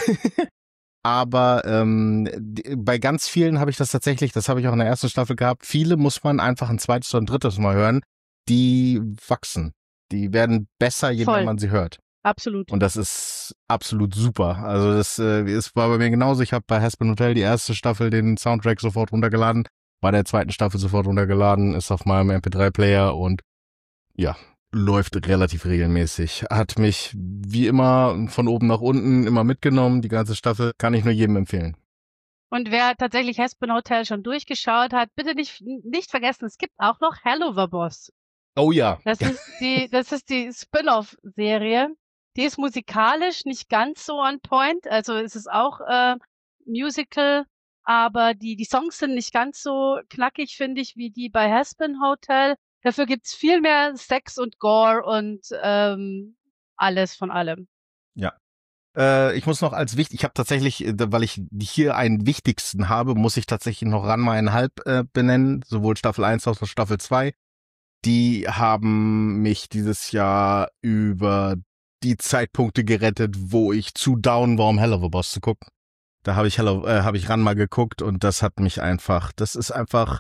Aber ähm, die, bei ganz vielen habe ich das tatsächlich, das habe ich auch in der ersten Staffel gehabt, viele muss man einfach ein zweites oder ein drittes Mal hören, die wachsen. Die werden besser, je Voll. mehr man sie hört. Absolut. Und das ist absolut super. Also das äh, ist, war bei mir genauso. Ich habe bei Hazbin Hotel die erste Staffel den Soundtrack sofort runtergeladen, bei der zweiten Staffel sofort runtergeladen, ist auf meinem M P drei Player und ja, läuft relativ regelmäßig. Hat mich wie immer von oben nach unten immer mitgenommen. Die ganze Staffel kann ich nur jedem empfehlen. Und wer tatsächlich Hazbin Hotel schon durchgeschaut hat, bitte nicht, nicht vergessen, es gibt auch noch Helluva-Boss. Oh ja. Das ist die, das ist die Spin-off-Serie. Die ist musikalisch nicht ganz so on point. Also es ist auch äh, Musical, aber die, die Songs sind nicht ganz so knackig, finde ich, wie die bei Hazbin Hotel. Dafür gibt's viel mehr Sex und Gore und ähm, alles von allem. Ja. Äh, ich muss noch als wichtig, ich habe tatsächlich, äh, weil ich hier einen wichtigsten habe, muss ich tatsächlich noch Ranma einhalb äh, benennen, sowohl Staffel eins als auch Staffel zwei. Die haben mich dieses Jahr über die Zeitpunkte gerettet, wo ich zu down war, um Hell of a Boss zu gucken. Da habe ich Hello, äh, habe ich Ranma geguckt und das hat mich einfach, das ist einfach,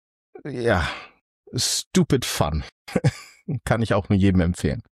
ja, stupid fun. Kann ich auch nur jedem empfehlen.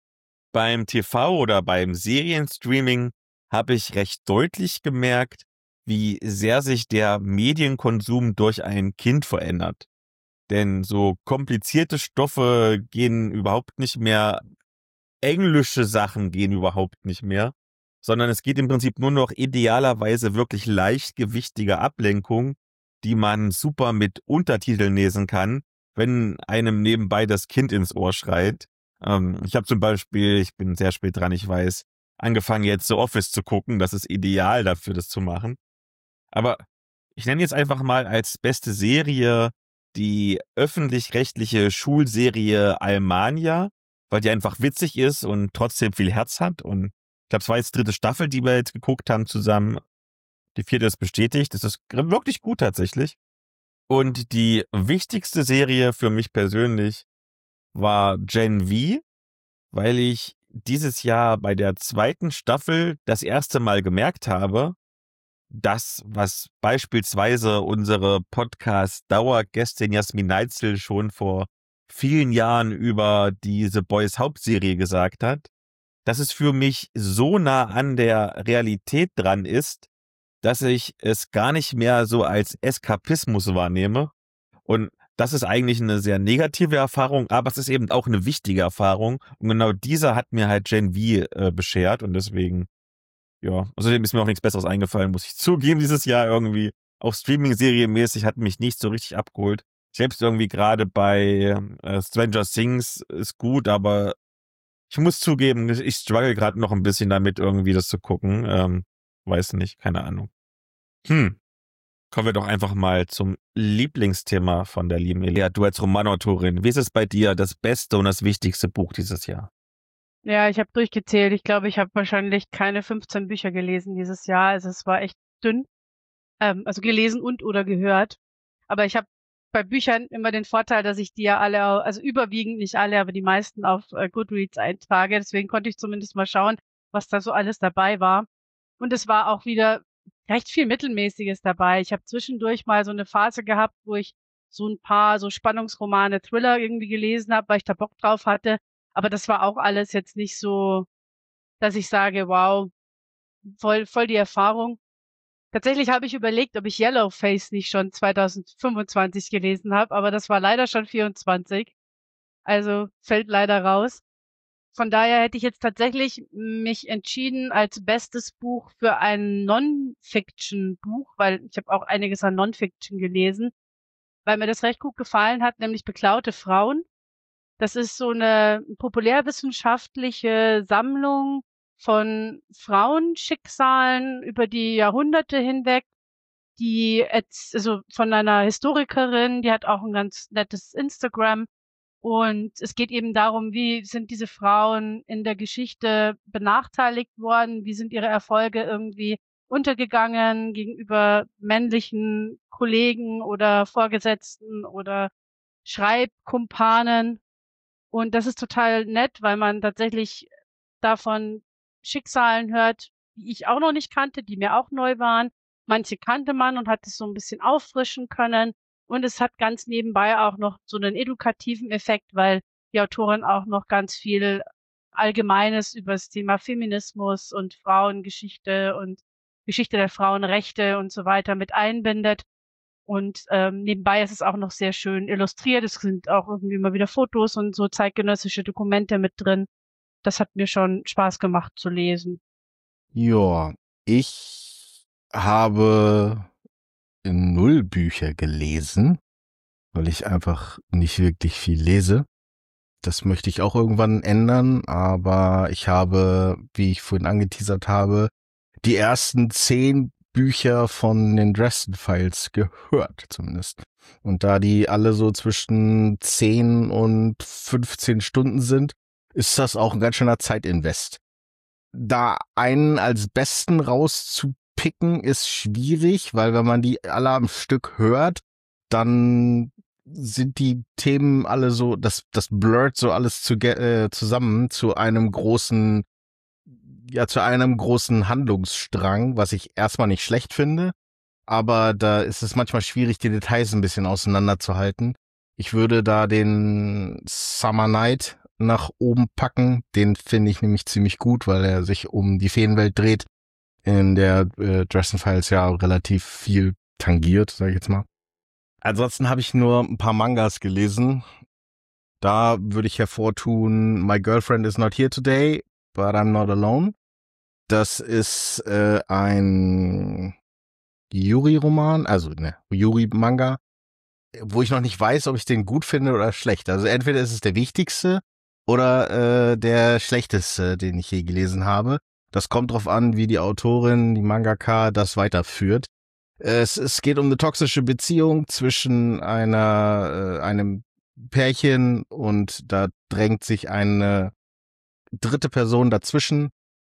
Beim T V oder beim Serienstreaming habe ich recht deutlich gemerkt, wie sehr sich der Medienkonsum durch ein Kind verändert. Denn so komplizierte Stoffe gehen überhaupt nicht mehr, englische Sachen gehen überhaupt nicht mehr, sondern es geht im Prinzip nur noch idealerweise wirklich leichtgewichtige Ablenkung, die man super mit Untertiteln lesen kann, wenn einem nebenbei das Kind ins Ohr schreit. Ähm, ich habe zum Beispiel, ich bin sehr spät dran, ich weiß, angefangen jetzt The Office zu gucken, das ist ideal dafür, das zu machen. Aber ich nenne jetzt einfach mal als beste Serie die öffentlich-rechtliche Schulserie Almania, weil die einfach witzig ist und trotzdem viel Herz hat. Und ich glaube, es war jetzt die dritte Staffel, die wir jetzt geguckt haben zusammen. Die vierte ist bestätigt. Das ist wirklich gut tatsächlich. Und die wichtigste Serie für mich persönlich war Gen V, weil ich dieses Jahr bei der zweiten Staffel das erste Mal gemerkt habe, das, was beispielsweise unsere Podcast-Dauergästin Jasmin Neitzel schon vor vielen Jahren über diese Boys Hauptserie gesagt hat, dass es für mich so nah an der Realität dran ist, dass ich es gar nicht mehr so als Eskapismus wahrnehme. Und das ist eigentlich eine sehr negative Erfahrung, aber es ist eben auch eine wichtige Erfahrung. Und genau dieser hat mir halt Gen V äh, beschert und deswegen, ja, außerdem ist mir auch nichts Besseres eingefallen, muss ich zugeben, dieses Jahr irgendwie. Auch Streaming-Serie-mäßig hat mich nicht so richtig abgeholt. Selbst irgendwie gerade bei äh, Stranger Things ist gut, aber ich muss zugeben, ich struggle gerade noch ein bisschen damit, irgendwie das zu gucken. Ähm, weiß nicht, keine Ahnung. Hm. Kommen wir doch einfach mal zum Lieblingsthema von der lieben Elia. Du als Romanautorin, wie ist es bei dir das beste und das wichtigste Buch dieses Jahr? Ja, ich habe durchgezählt. Ich glaube, ich habe wahrscheinlich keine fünfzehn Bücher gelesen dieses Jahr. Also es war echt dünn. Ähm, also gelesen und oder gehört. Aber ich habe bei Büchern immer den Vorteil, dass ich die ja alle, also überwiegend nicht alle, aber die meisten auf äh, Goodreads eintrage. Deswegen konnte ich zumindest mal schauen, was da so alles dabei war. Und es war auch wieder recht viel Mittelmäßiges dabei. Ich habe zwischendurch mal so eine Phase gehabt, wo ich so ein paar so Spannungsromane, Thriller irgendwie gelesen habe, weil ich da Bock drauf hatte. Aber das war auch alles jetzt nicht so, dass ich sage, wow, voll, voll die Erfahrung. Tatsächlich habe ich überlegt, ob ich Yellowface nicht schon zwanzig fünfundzwanzig gelesen habe, aber das war leider schon vierundzwanzig. Also fällt leider raus. Von daher hätte ich jetzt tatsächlich mich entschieden als bestes Buch für ein Non-Fiction-Buch, weil ich habe auch einiges an Non-Fiction gelesen, weil mir das recht gut gefallen hat, nämlich Beklaute Frauen. Das ist so eine populärwissenschaftliche Sammlung von Frauenschicksalen über die Jahrhunderte hinweg, die jetzt, also von einer Historikerin, die hat auch ein ganz nettes Instagram. Und es geht eben darum, wie sind diese Frauen in der Geschichte benachteiligt worden, wie sind ihre Erfolge irgendwie untergegangen gegenüber männlichen Kollegen oder Vorgesetzten oder Schreibkumpanen. Und das ist total nett, weil man tatsächlich davon Schicksalen hört, die ich auch noch nicht kannte, die mir auch neu waren. Manche kannte man und hat es so ein bisschen auffrischen können. Und es hat ganz nebenbei auch noch so einen edukativen Effekt, weil die Autorin auch noch ganz viel Allgemeines über das Thema Feminismus und Frauengeschichte und Geschichte der Frauenrechte und so weiter mit einbindet. Und ähm, nebenbei ist es auch noch sehr schön illustriert. Es sind auch irgendwie immer wieder Fotos und so zeitgenössische Dokumente mit drin. Das hat mir schon Spaß gemacht zu lesen. Ja, ich habe null Bücher gelesen, weil ich einfach nicht wirklich viel lese. Das möchte ich auch irgendwann ändern, aber ich habe, wie ich vorhin angeteasert habe, die ersten zehn Bücher von den Dresden Files gehört, zumindest. Und da die alle so zwischen zehn und fünfzehn Stunden sind, ist das auch ein ganz schöner Zeitinvest. Da einen als besten rauszupicken, ist schwierig, weil wenn man die alle am Stück hört, dann sind die Themen alle so, das, das blurrt so alles zu, äh, zusammen zu einem großen, ja, zu einem großen Handlungsstrang, was ich erstmal nicht schlecht finde, aber da ist es manchmal schwierig, die Details ein bisschen auseinanderzuhalten. Ich würde da den Summer Night nach oben packen. Den finde ich nämlich ziemlich gut, weil er sich um die Feenwelt dreht, in der äh, Dresden Files ja relativ viel tangiert, sage ich jetzt mal. Ansonsten habe ich nur ein paar Mangas gelesen. Da würde ich hervortun, My Girlfriend is not here today, but I'm not alone. Das ist äh, ein Yuri-Roman, also ne, Yuri-Manga, wo ich noch nicht weiß, ob ich den gut finde oder schlecht. Also entweder ist es der wichtigste oder äh, der schlechteste, den ich je gelesen habe. Das kommt drauf an, wie die Autorin, die Mangaka, das weiterführt. Es, es geht um eine toxische Beziehung zwischen einer, äh, einem Pärchen und da drängt sich eine dritte Person dazwischen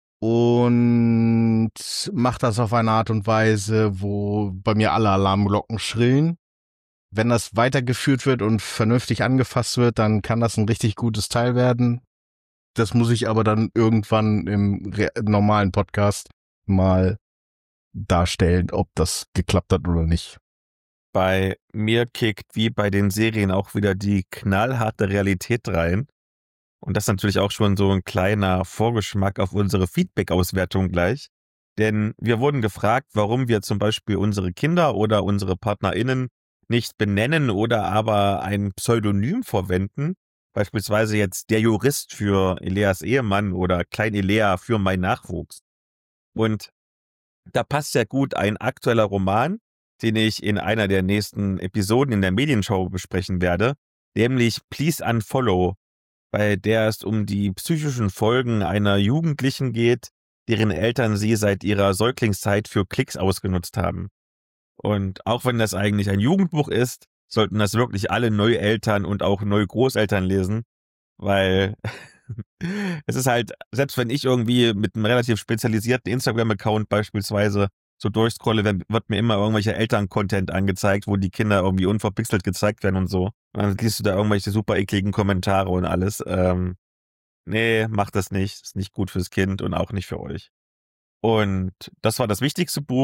und macht das auf eine Art und Weise, wo bei mir alle Alarmglocken schrillen. Wenn das weitergeführt wird und vernünftig angefasst wird, dann kann das ein richtig gutes Teil werden. Das muss ich aber dann irgendwann im re- normalen Podcast mal darstellen, ob das geklappt hat oder nicht. Bei mir kickt wie bei den Serien auch wieder die knallharte Realität rein. Und das ist natürlich auch schon so ein kleiner Vorgeschmack auf unsere Feedback-Auswertung gleich. Denn wir wurden gefragt, warum wir zum Beispiel unsere Kinder oder unsere PartnerInnen nicht benennen oder aber ein Pseudonym verwenden. Beispielsweise jetzt der Jurist für Eleas Ehemann oder Klein Elea für mein Nachwuchs. Und da passt ja gut ein aktueller Roman, den ich in einer der nächsten Episoden in der Medienshow besprechen werde, nämlich Please Unfollow, bei der es um die psychischen Folgen einer Jugendlichen geht, deren Eltern sie seit ihrer Säuglingszeit für Klicks ausgenutzt haben. Und auch wenn das eigentlich ein Jugendbuch ist, sollten das wirklich alle Neueltern und auch Neugroßeltern lesen, weil es ist halt, selbst wenn ich irgendwie mit einem relativ spezialisierten Instagram-Account beispielsweise so durchscrolle, wird mir immer irgendwelcher Eltern-Content angezeigt, wo die Kinder irgendwie unverpixelt gezeigt werden und so. Und dann liest du da irgendwelche super ekligen Kommentare und alles. Ähm, nee, macht das nicht. Ist nicht gut fürs Kind und auch nicht für euch. Und das war das wichtigste Buch.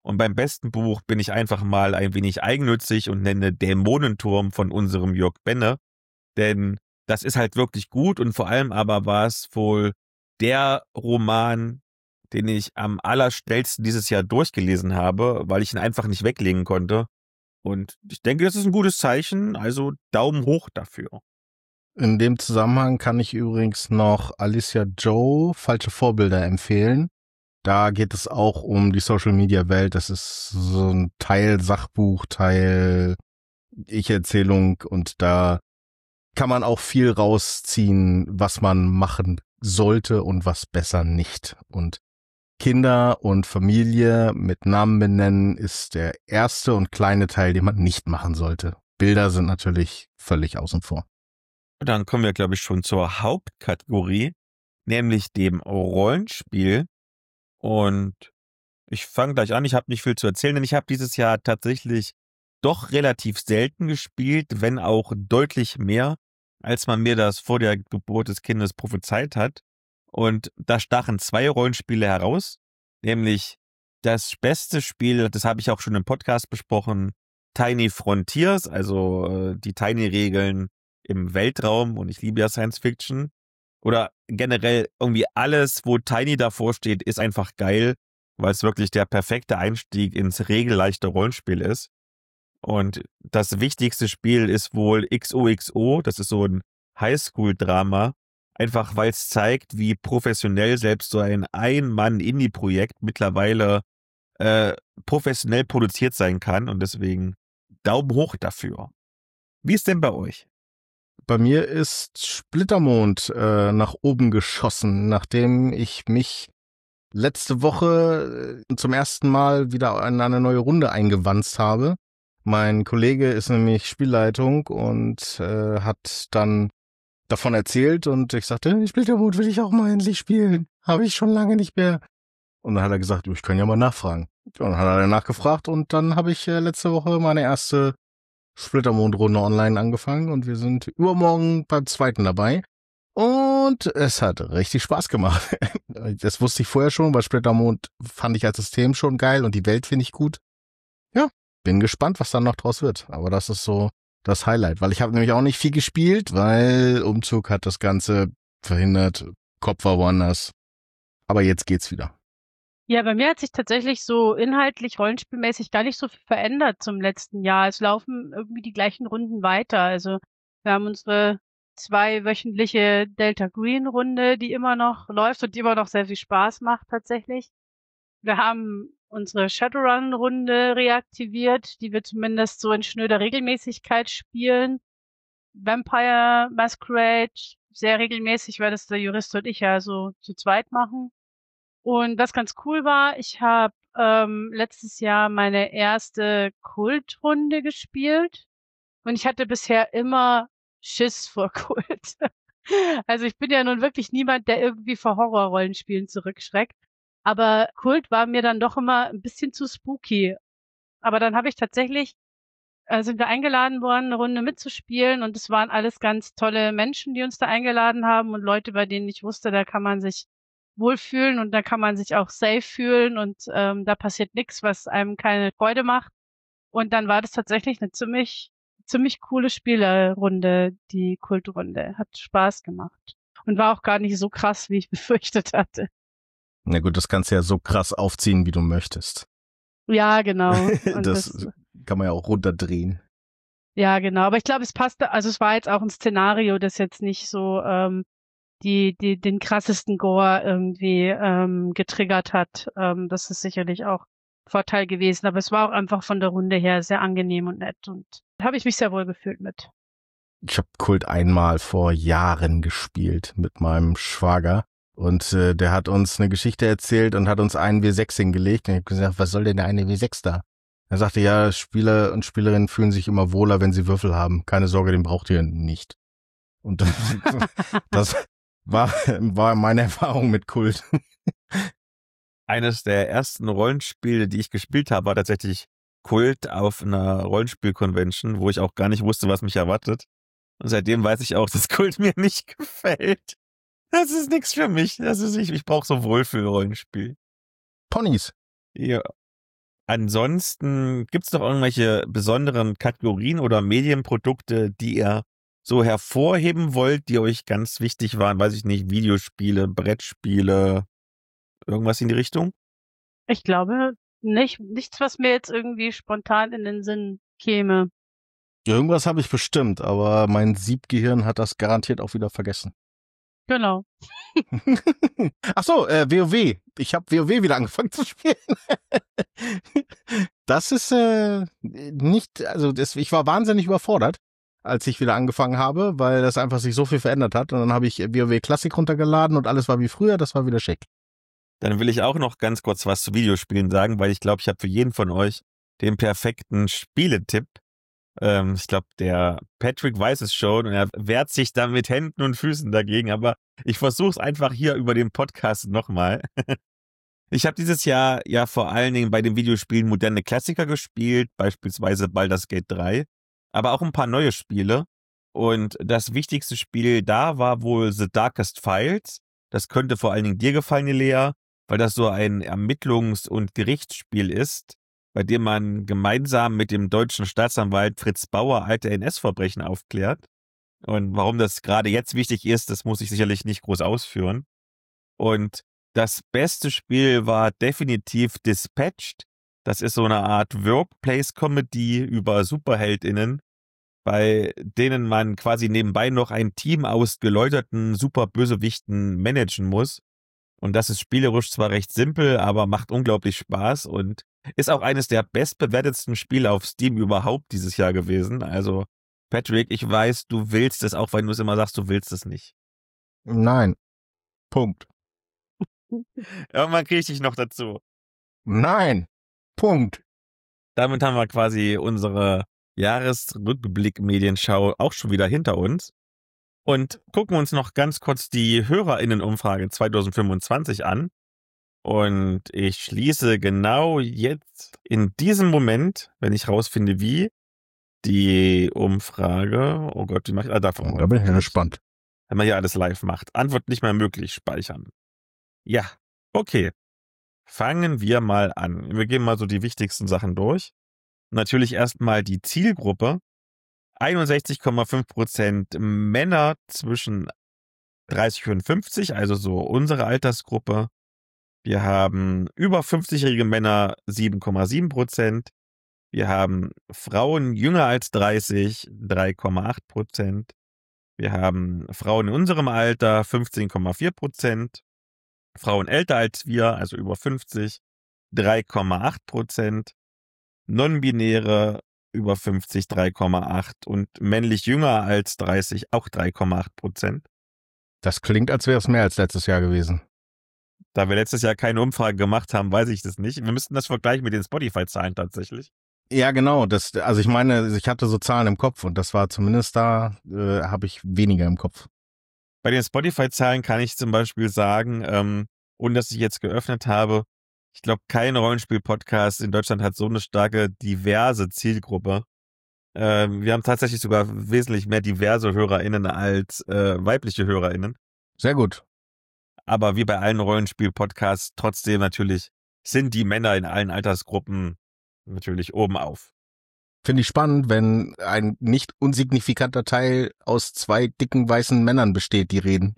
Und beim besten Buch bin ich einfach mal ein wenig eigennützig und nenne Dämonenturm von unserem Jörg Benne. Denn das ist halt wirklich gut und vor allem aber war es wohl der Roman, den ich am allerschnellsten dieses Jahr durchgelesen habe, weil ich ihn einfach nicht weglegen konnte. Und ich denke, das ist ein gutes Zeichen, also Daumen hoch dafür. In dem Zusammenhang kann ich übrigens noch Alicia Joe, Falsche Vorbilder, empfehlen. Da geht es auch um die Social-Media-Welt. Das ist so ein Teil Sachbuch, Teil Ich-Erzählung und da kann man auch viel rausziehen, was man machen sollte und was besser nicht. Und Kinder und Familie mit Namen benennen ist der erste und kleine Teil, den man nicht machen sollte. Bilder sind natürlich völlig außen vor. Dann kommen wir, glaube ich, schon zur Hauptkategorie, nämlich dem Rollenspiel. Und ich fange gleich an, ich habe nicht viel zu erzählen, denn ich habe dieses Jahr tatsächlich doch relativ selten gespielt, wenn auch deutlich mehr, als man mir das vor der Geburt des Kindes prophezeit hat. Und da stachen zwei Rollenspiele heraus, nämlich das beste Spiel, das habe ich auch schon im Podcast besprochen, Tiny Frontiers, also äh, die Tiny-Regeln im Weltraum, und ich liebe ja Science Fiction. Oder generell irgendwie alles, wo Tiny davor steht, ist einfach geil, weil es wirklich der perfekte Einstieg ins regelleichte Rollenspiel ist. Und das wichtigste Spiel ist wohl X O X O, das ist so ein Highschool-Drama, einfach weil es zeigt, wie professionell selbst so ein Ein-Mann-Indie-Projekt mittlerweile äh, professionell produziert sein kann, und deswegen Daumen hoch dafür. Wie ist denn bei euch? Bei mir ist Splittermond äh, nach oben geschossen, nachdem ich mich letzte Woche äh, zum ersten Mal wieder in eine neue Runde eingewanzt habe. Mein Kollege ist nämlich Spielleitung und äh, hat dann davon erzählt und ich sagte, Splittermond will ich auch mal endlich spielen. Habe ich schon lange nicht mehr. Und dann hat er gesagt, ich kann ja mal nachfragen. Und dann hat er nachgefragt und dann habe ich äh, letzte Woche meine erste Splittermond-Runde online angefangen und wir sind übermorgen beim zweiten dabei. Und es hat richtig Spaß gemacht. Das wusste ich vorher schon, weil Splittermond fand ich als System schon geil und die Welt finde ich gut. Ja, bin gespannt, was dann noch draus wird. Aber das ist so das Highlight, weil ich habe nämlich auch nicht viel gespielt, weil Umzug hat das Ganze verhindert. Kopf war woanders. Aber jetzt geht's wieder. Ja, bei mir hat sich tatsächlich so inhaltlich, rollenspielmäßig gar nicht so viel verändert zum letzten Jahr. Es laufen irgendwie die gleichen Runden weiter. Also wir haben unsere zweiwöchentliche Delta Green Runde, die immer noch läuft und die immer noch sehr viel Spaß macht tatsächlich. Wir haben unsere Shadowrun Runde reaktiviert, die wir zumindest so in schnöder Regelmäßigkeit spielen. Vampire Masquerade sehr regelmäßig, weil das der Jurist und ich ja so zu zweit machen. Und was ganz cool war, ich habe ähm, letztes Jahr meine erste Kultrunde gespielt und ich hatte bisher immer Schiss vor Kult. Also ich bin ja nun wirklich niemand, der irgendwie vor Horrorrollenspielen zurückschreckt. Aber Kult war mir dann doch immer ein bisschen zu spooky. Aber dann habe ich tatsächlich, äh, sind wir eingeladen worden, eine Runde mitzuspielen und es waren alles ganz tolle Menschen, die uns da eingeladen haben und Leute, bei denen ich wusste, da kann man sich wohlfühlen und da kann man sich auch safe fühlen und ähm, da passiert nichts, was einem keine Freude macht. Und dann war das tatsächlich eine ziemlich ziemlich coole Spielerrunde, die Kultrunde. Hat Spaß gemacht. Und war auch gar nicht so krass, wie ich befürchtet hatte. Na gut, das kannst du ja so krass aufziehen, wie du möchtest. Ja, genau. Und das, das kann man ja auch runterdrehen. Ja, genau. Aber ich glaube, es passte, also es war jetzt auch ein Szenario, das jetzt nicht so ähm, die, die, den krassesten Gore irgendwie ähm, getriggert hat. Ähm, das ist sicherlich auch Vorteil gewesen. Aber es war auch einfach von der Runde her sehr angenehm und nett. Und da habe ich mich sehr wohl gefühlt mit. Ich habe Kult einmal vor Jahren gespielt mit meinem Schwager. Und äh, der hat uns eine Geschichte erzählt und hat uns einen W sechs hingelegt. Und ich habe gesagt, was soll denn der eine W sechs da? Er sagte, ja, Spieler und Spielerinnen fühlen sich immer wohler, wenn sie Würfel haben. Keine Sorge, den braucht ihr nicht. Und das, das war, war meine Erfahrung mit Kult. Eines der ersten Rollenspiele, die ich gespielt habe, war tatsächlich Kult auf einer Rollenspiel-Convention, wo ich auch gar nicht wusste, was mich erwartet. Und seitdem weiß ich auch, dass Kult mir nicht gefällt. Das ist nichts für mich. Das ist nicht, ich brauche so Wohlfühl-Rollenspiel. Ponys. Ja. ansonsten gibt es noch irgendwelche besonderen Kategorien oder Medienprodukte, die ihr so hervorheben wollt, die euch ganz wichtig waren? Weiß ich nicht, Videospiele, Brettspiele, irgendwas in die Richtung? Ich glaube, nicht, nichts, was mir jetzt irgendwie spontan in den Sinn käme. Irgendwas habe ich bestimmt, aber mein Siebgehirn hat das garantiert auch wieder vergessen. Genau. Ach so, äh, WoW. Ich habe WoW wieder angefangen zu spielen. Das ist äh, nicht, also das, ich war wahnsinnig überfordert, als ich wieder angefangen habe, weil das einfach sich so viel verändert hat. Und dann habe ich WoW Classic runtergeladen und alles war wie früher, das war wieder schick. Dann will ich auch noch ganz kurz was zu Videospielen sagen, weil ich glaube, ich habe für jeden von euch den perfekten Spieletipp. Ähm, ich glaube, der Patrick weiß es schon und er wehrt sich da mit Händen und Füßen dagegen, aber ich versuche es einfach hier über den Podcast nochmal. Ich habe dieses Jahr ja vor allen Dingen bei den Videospielen moderne Klassiker gespielt, beispielsweise Baldur's Gate drei, aber auch ein paar neue Spiele. Und das wichtigste Spiel da war wohl The Darkest Files. Das könnte vor allen Dingen dir gefallen, Lea, weil das so ein Ermittlungs- und Gerichtsspiel ist, bei dem man gemeinsam mit dem deutschen Staatsanwalt Fritz Bauer alte N S-Verbrechen aufklärt. Und warum das gerade jetzt wichtig ist, das muss ich sicherlich nicht groß ausführen. Und das beste Spiel war definitiv Dispatched. Das ist so eine Art Workplace-Comedy über SuperheldInnen, bei denen man quasi nebenbei noch ein Team aus geläuterten Superbösewichten managen muss. Und das ist spielerisch zwar recht simpel, aber macht unglaublich Spaß und ist auch eines der bestbewertetsten Spiele auf Steam überhaupt dieses Jahr gewesen. Also, Patrick, ich weiß, du willst es, auch wenn du es immer sagst, du willst es nicht. Nein. Punkt. Irgendwann kriege ich dich noch dazu. Nein. Punkt. Damit haben wir quasi unsere Jahresrückblick-Medienschau auch schon wieder hinter uns. Und gucken uns noch ganz kurz die HörerInnen-Umfrage zwanzig fünfundzwanzig an. Und ich schließe genau jetzt in diesem Moment, wenn ich rausfinde, wie, die Umfrage. Oh Gott, wie mache ich? Ah, davon. Oh, da bin ich ja gespannt. Wenn man hier alles live macht. Antwort nicht mehr möglich, speichern. Ja, okay. Fangen wir mal an. Wir gehen mal so die wichtigsten Sachen durch. Natürlich erstmal die Zielgruppe. einundsechzig Komma fünf Prozent Männer zwischen dreißig und fünfzig, also so unsere Altersgruppe. Wir haben über fünfzigjährige Männer sieben Komma sieben Prozent. Wir haben Frauen jünger als dreißig, drei Komma acht Prozent. Wir haben Frauen in unserem Alter fünfzehn Komma vier Prozent. Frauen älter als wir, also über fünfzig, drei Komma acht Prozent. Non-binäre über fünfzig, drei Komma acht und männlich jünger als dreißig, auch drei Komma acht Prozent. Das klingt, als wäre es mehr als letztes Jahr gewesen. Da wir letztes Jahr keine Umfrage gemacht haben, weiß ich das nicht. Wir müssten das vergleichen mit den Spotify-Zahlen tatsächlich. Ja, genau. Das, also ich meine, ich hatte so Zahlen im Kopf und das war zumindest da, äh, habe ich weniger im Kopf. Bei den Spotify-Zahlen kann ich zum Beispiel sagen, ähm, ohne dass ich jetzt geöffnet habe, ich glaube, kein Rollenspiel-Podcast in Deutschland hat so eine starke, diverse Zielgruppe. Ähm, wir haben tatsächlich sogar wesentlich mehr diverse HörerInnen als äh, weibliche HörerInnen. Sehr gut. Aber wie bei allen Rollenspiel-Podcasts, trotzdem natürlich sind die Männer in allen Altersgruppen natürlich oben auf. Finde ich spannend, wenn ein nicht unsignifikanter Teil aus zwei dicken weißen Männern besteht, die reden.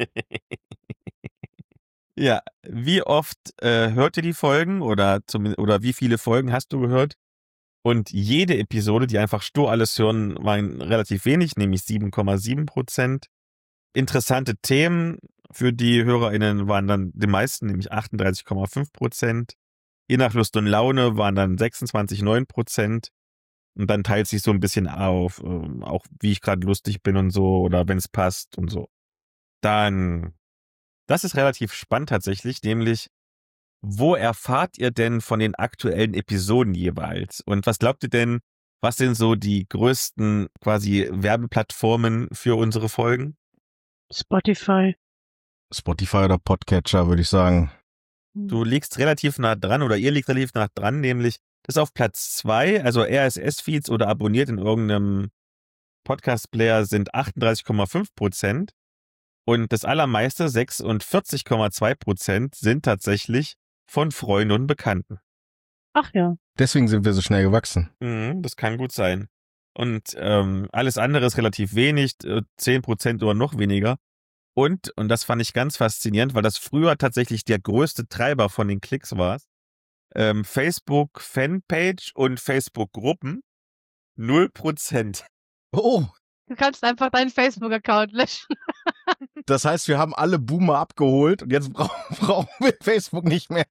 Ja, wie oft äh, hört ihr die Folgen oder, zum, oder wie viele Folgen hast du gehört? Und jede Episode, die einfach stur alles hören, waren relativ wenig, nämlich sieben Komma sieben Prozent. Interessante Themen für die HörerInnen waren dann die meisten, nämlich achtunddreißig Komma fünf Prozent. Je nach Lust und Laune waren dann sechsundzwanzig Komma neun Prozent. Und dann teilt sich so ein bisschen auf, äh, auch wie ich gerade lustig bin und so oder wenn es passt und so. Dann, das ist relativ spannend tatsächlich, nämlich wo erfahrt ihr denn von den aktuellen Episoden jeweils? Und was glaubt ihr denn, was sind so die größten quasi Werbeplattformen für unsere Folgen? Spotify. Spotify oder Podcatcher, würde ich sagen. Du liegst relativ nah dran oder ihr liegt relativ nah dran, nämlich das ist auf Platz zwei, also R S S-Feeds oder abonniert in irgendeinem Podcast-Player sind achtunddreißig Komma fünf Prozent und das allermeiste, sechsundvierzig Komma zwei Prozent, sind tatsächlich von Freunden und Bekannten. Ach ja. Deswegen sind wir so schnell gewachsen. Mhm, das kann gut sein. Und ähm, alles andere ist relativ wenig, äh, zehn Prozent oder noch weniger. Und, und das fand ich ganz faszinierend, weil das früher tatsächlich der größte Treiber von den Klicks war, ähm, Facebook-Fanpage und Facebook-Gruppen, null Prozent. Oh, Du kannst einfach deinen Facebook-Account löschen. das heißt, wir haben alle Boomer abgeholt und jetzt brauchen, brauchen wir Facebook nicht mehr.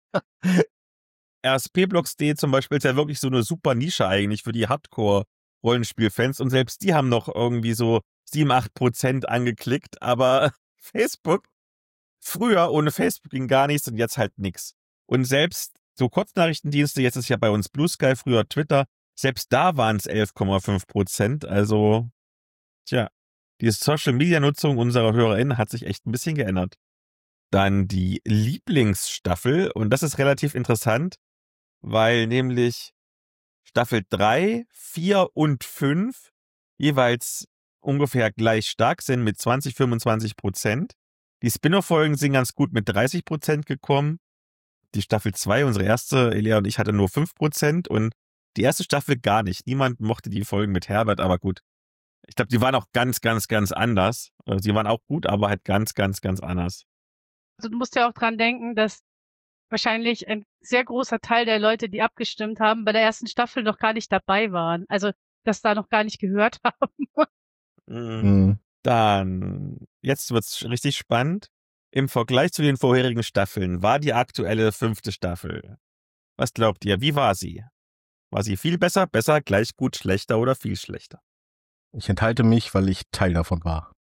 R S P-Blogs.de zum Beispiel ist ja wirklich so eine super Nische eigentlich für die Hardcore-Rollenspiel-Fans und selbst die haben noch irgendwie so sieben, acht Prozent angeklickt, aber Facebook, früher ohne Facebook ging gar nichts und jetzt halt nix. Und selbst so Kurznachrichtendienste, jetzt ist ja bei uns Blue Sky, früher Twitter, selbst da waren es elf Komma fünf Prozent, also tja, die Social-Media-Nutzung unserer HörerInnen hat sich echt ein bisschen geändert. Dann die Lieblingsstaffel und das ist relativ interessant, weil nämlich Staffel drei, vier und fünf jeweils ungefähr gleich stark sind mit zwanzig, fünfundzwanzig Prozent. Die Spin-off-Folgen sind ganz gut mit dreißig Prozent gekommen. Die Staffel zwei, unsere erste, Elia und ich, hatte nur fünf Prozent und die erste Staffel gar nicht. Niemand mochte die Folgen mit Herbert, aber gut. Ich glaube, die waren auch ganz, ganz, ganz anders. Sie waren auch gut, aber halt ganz, ganz, ganz anders. Also du musst ja auch dran denken, dass wahrscheinlich ein sehr großer Teil der Leute, die abgestimmt haben, bei der ersten Staffel noch gar nicht dabei waren. Also, das da noch gar nicht gehört haben. Mhm. Dann, jetzt wird's richtig spannend. Im Vergleich zu den vorherigen Staffeln war die aktuelle fünfte Staffel. Was glaubt ihr, wie war sie? War sie viel besser, besser, gleich gut, schlechter oder viel schlechter? Ich enthalte mich, weil ich Teil davon war.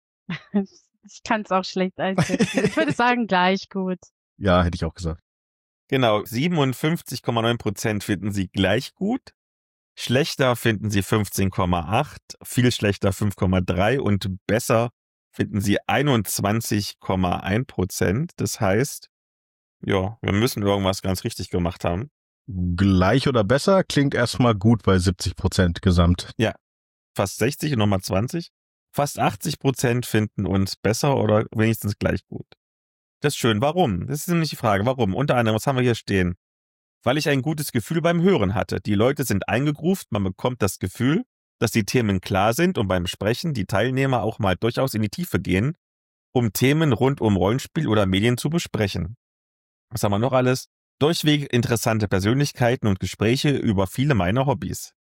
Ich kann es auch schlecht einschätzen. Ich würde sagen, gleich gut. Ja, hätte ich auch gesagt. Genau, siebenundfünfzig Komma neun Prozent finden sie gleich gut. Schlechter finden sie fünfzehn Komma acht, viel schlechter fünf Komma drei und besser finden sie einundzwanzig Komma eins Prozent. Das heißt, ja, wir müssen irgendwas ganz richtig gemacht haben. Gleich oder besser klingt erstmal gut bei siebzig Prozent gesamt. Ja, fast sechzig und nochmal zwanzig. Fast achtzig Prozent finden uns besser oder wenigstens gleich gut. Das ist schön. Warum? Das ist nämlich die Frage. Warum? Unter anderem, was haben wir hier stehen? Weil ich ein gutes Gefühl beim Hören hatte. Die Leute sind eingegruft, man bekommt das Gefühl, dass die Themen klar sind und beim Sprechen die Teilnehmer auch mal durchaus in die Tiefe gehen, um Themen rund um Rollenspiel oder Medien zu besprechen. Was haben wir noch alles? Durchweg interessante Persönlichkeiten und Gespräche über viele meiner Hobbys.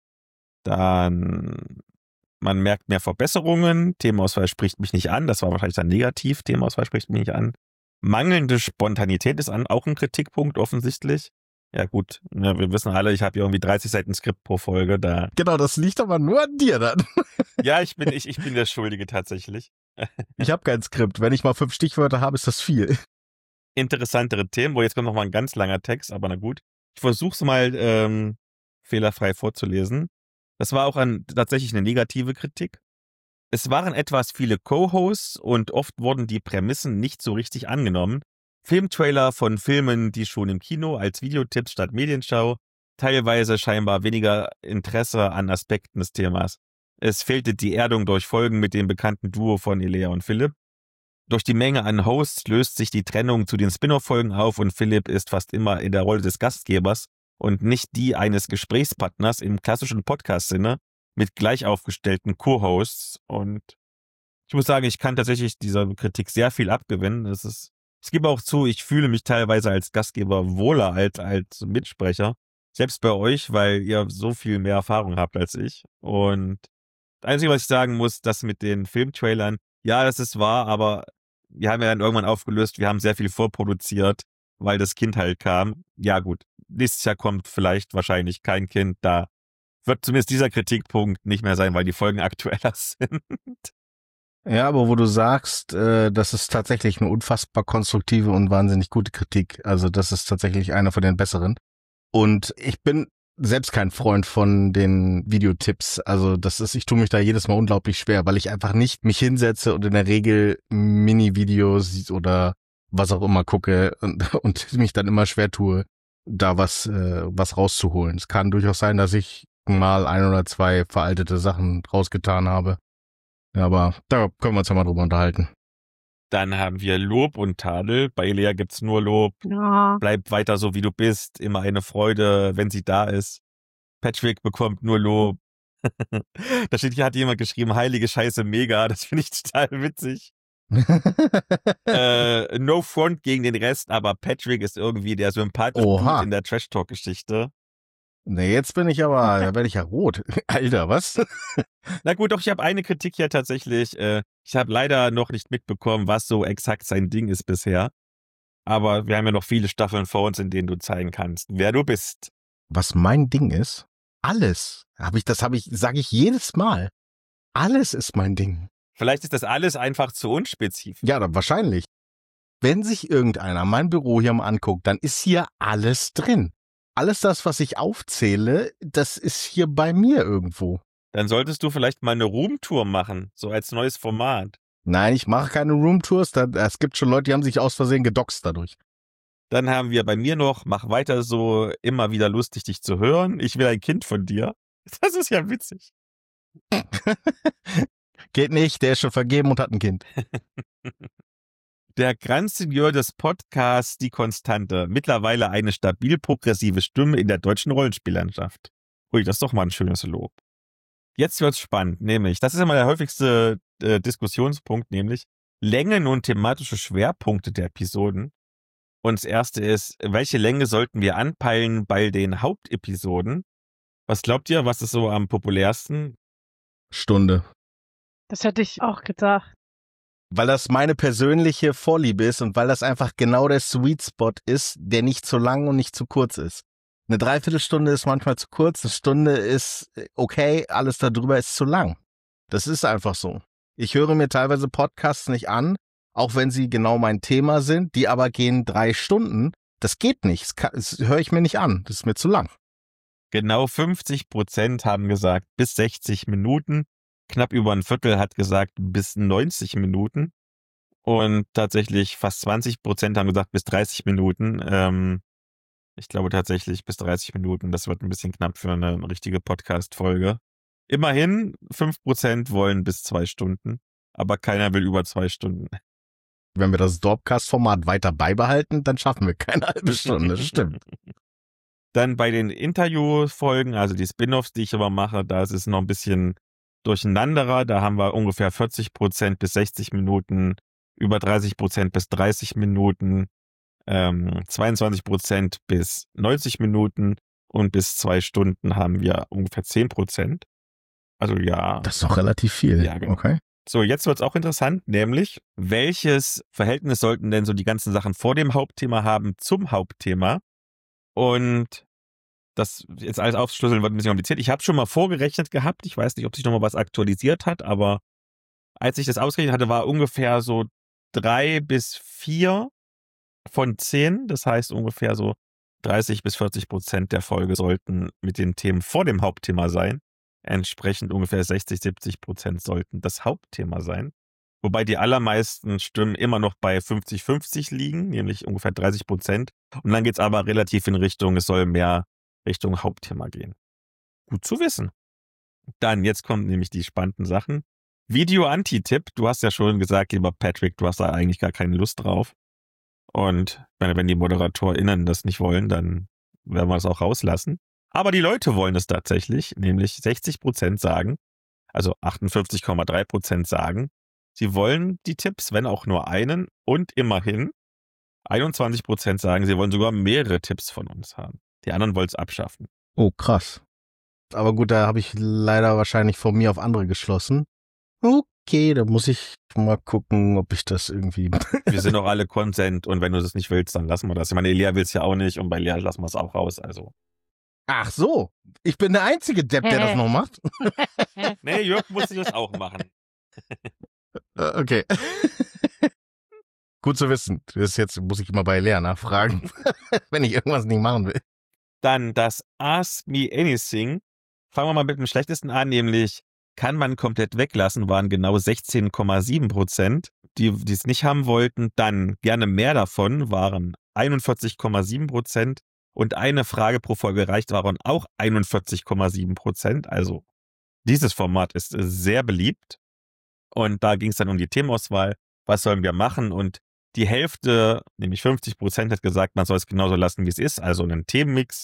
Dann, man merkt mehr Verbesserungen, Themenauswahl spricht mich nicht an, das war wahrscheinlich dann negativ, Themenauswahl spricht mich nicht an. Mangelnde Spontanität ist an, auch ein Kritikpunkt offensichtlich. Ja gut, ja, wir wissen alle, ich habe hier irgendwie dreißig Seiten Skript pro Folge. Da. Genau, das liegt aber nur an dir dann. Ja, ich bin, ich, ich bin der Schuldige tatsächlich. Ich habe kein Skript. Wenn ich mal fünf Stichwörter habe, ist das viel. Interessantere Themen, wo jetzt kommt noch mal ein ganz langer Text, aber na gut. Ich versuche es mal ähm, fehlerfrei vorzulesen. Das war auch ein, tatsächlich eine negative Kritik. Es waren etwas viele Co-Hosts und oft wurden die Prämissen nicht so richtig angenommen. Filmtrailer von Filmen, die schon im Kino als Videotipps statt Medienschau, teilweise scheinbar weniger Interesse an Aspekten des Themas. Es fehlte die Erdung durch Folgen mit dem bekannten Duo von Elea und Philipp. Durch die Menge an Hosts löst sich die Trennung zu den Spin-off-Folgen auf und Philipp ist fast immer in der Rolle des Gastgebers und nicht die eines Gesprächspartners im klassischen Podcast-Sinne mit gleich aufgestellten Co-Hosts. Und ich muss sagen, ich kann tatsächlich dieser Kritik sehr viel abgewinnen. Es ist Ich gebe auch zu, ich fühle mich teilweise als Gastgeber wohler als als Mitsprecher. Selbst bei euch, weil ihr so viel mehr Erfahrung habt als ich. Und das Einzige, was ich sagen muss, das mit den Filmtrailern, ja, das ist wahr, aber wir haben ja dann irgendwann aufgelöst, wir haben sehr viel vorproduziert, weil das Kind halt kam. Ja gut, nächstes Jahr kommt vielleicht wahrscheinlich kein Kind, da wird zumindest dieser Kritikpunkt nicht mehr sein, weil die Folgen aktueller sind. Ja, aber wo du sagst, äh, das ist tatsächlich eine unfassbar konstruktive und wahnsinnig gute Kritik. Also das ist tatsächlich einer von den besseren. Und ich bin selbst kein Freund von den Videotipps. Also das ist, ich tue mich da jedes Mal unglaublich schwer, weil ich einfach nicht mich hinsetze und in der Regel Mini-Videos oder was auch immer gucke und, und mich dann immer schwer tue, da was, äh, was rauszuholen. Es kann durchaus sein, dass ich mal ein oder zwei veraltete Sachen rausgetan habe. Ja, aber da können wir uns ja mal drüber unterhalten. Dann haben wir Lob und Tadel. Bei Lea gibt's nur Lob. Ja. Bleib weiter so, wie du bist. Immer eine Freude, wenn sie da ist. Patrick bekommt nur Lob. Da steht, hier hat jemand geschrieben, heilige Scheiße, mega. Das finde ich total witzig. äh, no front gegen den Rest, aber Patrick ist irgendwie der sympathische Dude in der Trash-Talk-Geschichte. Nee, jetzt bin ich aber, da werde ich ja rot. Alter, was? Na gut, doch, ich habe eine Kritik hier tatsächlich. Äh, ich habe leider noch nicht mitbekommen, was so exakt sein Ding ist bisher. Aber wir haben ja noch viele Staffeln vor uns, in denen du zeigen kannst, wer du bist. Was mein Ding ist? Alles. Hab ich, das habe ich, sage ich jedes Mal. Alles ist mein Ding. Vielleicht ist das alles einfach zu unspezifisch. Ja, dann wahrscheinlich. Wenn sich irgendeiner mein Büro hier mal anguckt, dann ist hier alles drin. Alles das, was ich aufzähle, das ist hier bei mir irgendwo. Dann solltest du vielleicht mal eine Roomtour machen, so als neues Format. Nein, ich mache keine Roomtours. Da, es gibt schon Leute, die haben sich aus Versehen gedoxt dadurch. Dann haben wir bei mir noch, mach weiter so, immer wieder lustig, dich zu hören. Ich will ein Kind von dir. Das ist ja witzig. Geht nicht, der ist schon vergeben und hat ein Kind. Der Grand-Seigneur des Podcasts, die Konstante. Mittlerweile eine stabil progressive Stimme in der deutschen Rollenspiellandschaft. Ui, das ist doch mal ein schönes Lob. Jetzt wird's spannend, nämlich, das ist immer der häufigste äh, Diskussionspunkt, nämlich Längen und thematische Schwerpunkte der Episoden. Und das erste ist, welche Länge sollten wir anpeilen bei den Hauptepisoden? Was glaubt ihr, was ist so am populärsten? Stunde. Das hätte ich auch gedacht. Weil das meine persönliche Vorliebe ist und weil das einfach genau der Sweet Spot ist, der nicht zu lang und nicht zu kurz ist. Eine Dreiviertelstunde ist manchmal zu kurz, eine Stunde ist okay, alles darüber ist zu lang. Das ist einfach so. Ich höre mir teilweise Podcasts nicht an, auch wenn sie genau mein Thema sind, die aber gehen drei Stunden. Das geht nicht, das, kann, das höre ich mir nicht an, das ist mir zu lang. Genau fünfzig Prozent haben gesagt bis sechzig Minuten. Knapp über ein Viertel hat gesagt bis neunzig Minuten. Und tatsächlich fast zwanzig Prozent haben gesagt bis dreißig Minuten. Ähm, ich glaube tatsächlich bis dreißig Minuten. Das wird ein bisschen knapp für eine richtige Podcast-Folge. Immerhin, fünf Prozent wollen bis zwei Stunden. Aber keiner will über zwei Stunden. Wenn wir das Dorpcast-Format weiter beibehalten, dann schaffen wir keine halbe Stunde. Das stimmt. Dann bei den Interview-Folgen, also die Spin-Offs, die ich immer mache, da ist es noch ein bisschen durcheinanderer. Da haben wir ungefähr vierzig Prozent bis sechzig Minuten, über dreißig Prozent bis dreißig Minuten, ähm, zweiundzwanzig Prozent bis neunzig Minuten und bis zwei Stunden haben wir ungefähr zehn Prozent. Also ja. Das ist doch relativ viel. Ja, genau. Okay. So, jetzt wird's auch interessant, nämlich welches Verhältnis sollten denn so die ganzen Sachen vor dem Hauptthema haben zum Hauptthema? Und das jetzt alles aufschlüsseln wird ein bisschen kompliziert. Ich habe schon mal vorgerechnet gehabt. Ich weiß nicht, ob sich noch mal was aktualisiert hat, aber als ich das ausgerechnet hatte, war ungefähr so drei bis vier von zehn. Das heißt, ungefähr so dreißig bis vierzig Prozent der Folge sollten mit den Themen vor dem Hauptthema sein. Entsprechend ungefähr sechzig, siebzig Prozent sollten das Hauptthema sein. Wobei die allermeisten Stimmen immer noch bei fünfzig fünfzig liegen, nämlich ungefähr dreißig Prozent. Und dann geht's aber relativ in Richtung, es soll mehr Richtung Hauptthema gehen. Gut zu wissen. Dann, jetzt kommen nämlich die spannenden Sachen. Video-Anti-Tipp. Du hast ja schon gesagt, lieber Patrick, du hast da eigentlich gar keine Lust drauf. Und wenn die ModeratorInnen das nicht wollen, dann werden wir es auch rauslassen. Aber die Leute wollen es tatsächlich, nämlich sechzig Prozent sagen, also achtundfünfzig Komma drei Prozent sagen, sie wollen die Tipps, wenn auch nur einen, und immerhin einundzwanzig Prozent sagen, sie wollen sogar mehrere Tipps von uns haben. Die anderen wollen es abschaffen. Oh, krass. Aber gut, da habe ich leider wahrscheinlich von mir auf andere geschlossen. Okay, da muss ich mal gucken, ob ich das irgendwie... Wir sind doch alle Consent und wenn du das nicht willst, dann lassen wir das. Ich meine, Elia will es ja auch nicht und bei Lea lassen wir es auch raus, also... Ach so, ich bin der einzige Depp, der das noch macht. Nee, Jörg muss das auch machen. Okay. Gut zu wissen. Das ist jetzt muss ich immer bei Lea nachfragen, wenn ich irgendwas nicht machen will. Dann das Ask Me Anything. Fangen wir mal mit dem schlechtesten an, nämlich kann man komplett weglassen, waren genau sechzehn Komma sieben Prozent. Die, die es nicht haben wollten, dann gerne mehr davon, waren einundvierzig Komma sieben Prozent. Und eine Frage pro Folge reicht, waren auch einundvierzig Komma sieben Prozent. Also dieses Format ist sehr beliebt. Und da ging es dann um die Themenauswahl. was sollen wir machen? Und die Hälfte, nämlich fünfzig Prozent, hat gesagt, man soll es genauso lassen, wie es ist, also einen Themenmix.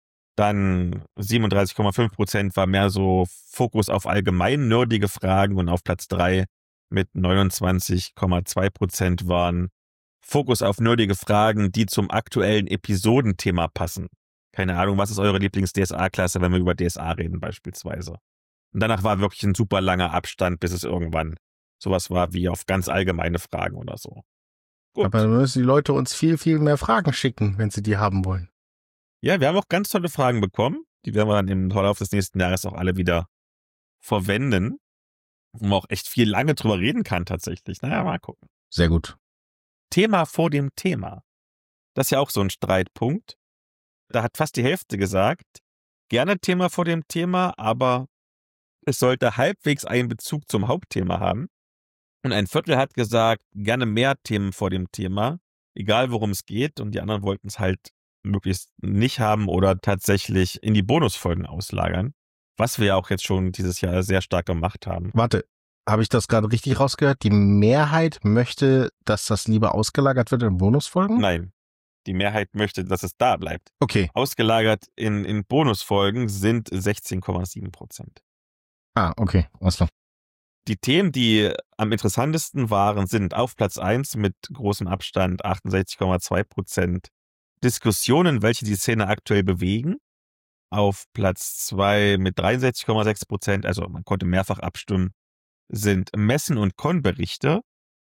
Dann siebenunddreißig Komma fünf Prozent war mehr so Fokus auf allgemein nerdige Fragen und auf Platz drei mit neunundzwanzig Komma zwei Prozent waren Fokus auf nerdige Fragen, die zum aktuellen Episodenthema passen. Keine Ahnung, was ist eure Lieblings-D S A-Klasse, wenn wir über D S A reden beispielsweise. Und danach war wirklich ein super langer Abstand, bis es irgendwann sowas war wie auf ganz allgemeine Fragen oder so. Gut. Aber dann müssen die Leute uns viel, viel mehr Fragen schicken, wenn sie die haben wollen. Ja, wir haben auch ganz tolle Fragen bekommen. Die werden wir dann im Verlauf des nächsten Jahres auch alle wieder verwenden. Wo man auch echt viel lange drüber reden kann tatsächlich. Naja, mal gucken. Sehr gut. Thema vor dem Thema. Das ist ja auch so ein Streitpunkt. Da hat fast die Hälfte gesagt, gerne Thema vor dem Thema, aber es sollte halbwegs einen Bezug zum Hauptthema haben. Und ein Viertel hat gesagt, gerne mehr Themen vor dem Thema, egal worum es geht. Und die anderen wollten es halt möglichst nicht haben oder tatsächlich in die Bonusfolgen auslagern. Was wir ja auch jetzt schon dieses Jahr sehr stark gemacht haben. Warte, habe ich das gerade richtig rausgehört? Die Mehrheit möchte, dass das lieber ausgelagert wird in Bonusfolgen? Nein, die Mehrheit möchte, dass es da bleibt. Okay. Ausgelagert in, in Bonusfolgen sind sechzehn Komma sieben Prozent. Ah, okay. Alles klar. Die Themen, die am interessantesten waren, sind auf Platz eins mit großem Abstand achtundsechzig Komma zwei Prozent Diskussionen, welche die Szene aktuell bewegen. Auf Platz zwei mit dreiundsechzig Komma sechs Prozent, also man konnte mehrfach abstimmen, sind Messen und Con-Berichte.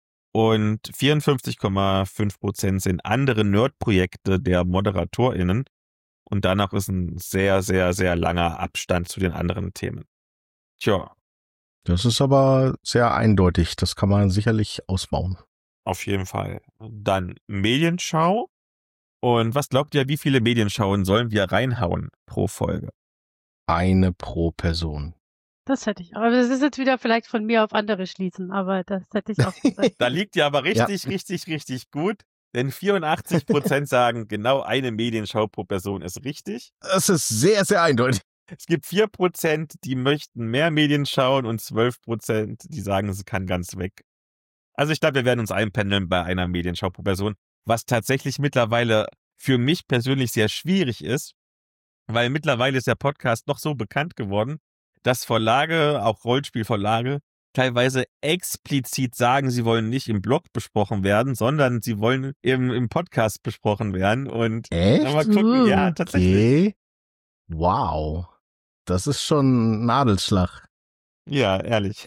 Und vierundfünfzig Komma fünf Prozent sind andere Nerd-Projekte der ModeratorInnen. Und danach ist ein sehr, sehr, sehr langer Abstand zu den anderen Themen. Tja. Das ist aber sehr eindeutig. Das kann man sicherlich ausbauen. Auf jeden Fall. Dann Medienschau. Und was glaubt ihr, wie viele Medienschauen sollen wir reinhauen pro Folge? Eine pro Person. Das hätte ich auch. Aber das ist jetzt wieder vielleicht von mir auf andere schließen, aber das hätte ich auch gesagt. Da liegt ihr aber richtig, ja. richtig, richtig gut. Denn vierundachtzig Prozent sagen, genau eine Medienschau pro Person ist richtig. Das ist sehr, sehr eindeutig. Es gibt vier Prozent, die möchten mehr Medien schauen und zwölf Prozent, die sagen, sie kann ganz weg. Also ich glaube, wir werden uns einpendeln bei einer Medienschau pro Person, was tatsächlich mittlerweile für mich persönlich sehr schwierig ist, weil mittlerweile ist der Podcast noch so bekannt geworden, dass Verlage, auch Rollenspielverlage, teilweise explizit sagen, sie wollen nicht im Blog besprochen werden, sondern sie wollen im, im Podcast besprochen werden. Und echt? Mal gucken. Ja, tatsächlich. Okay. Wow. Das ist schon ein Nadelschlag. Ja, ehrlich.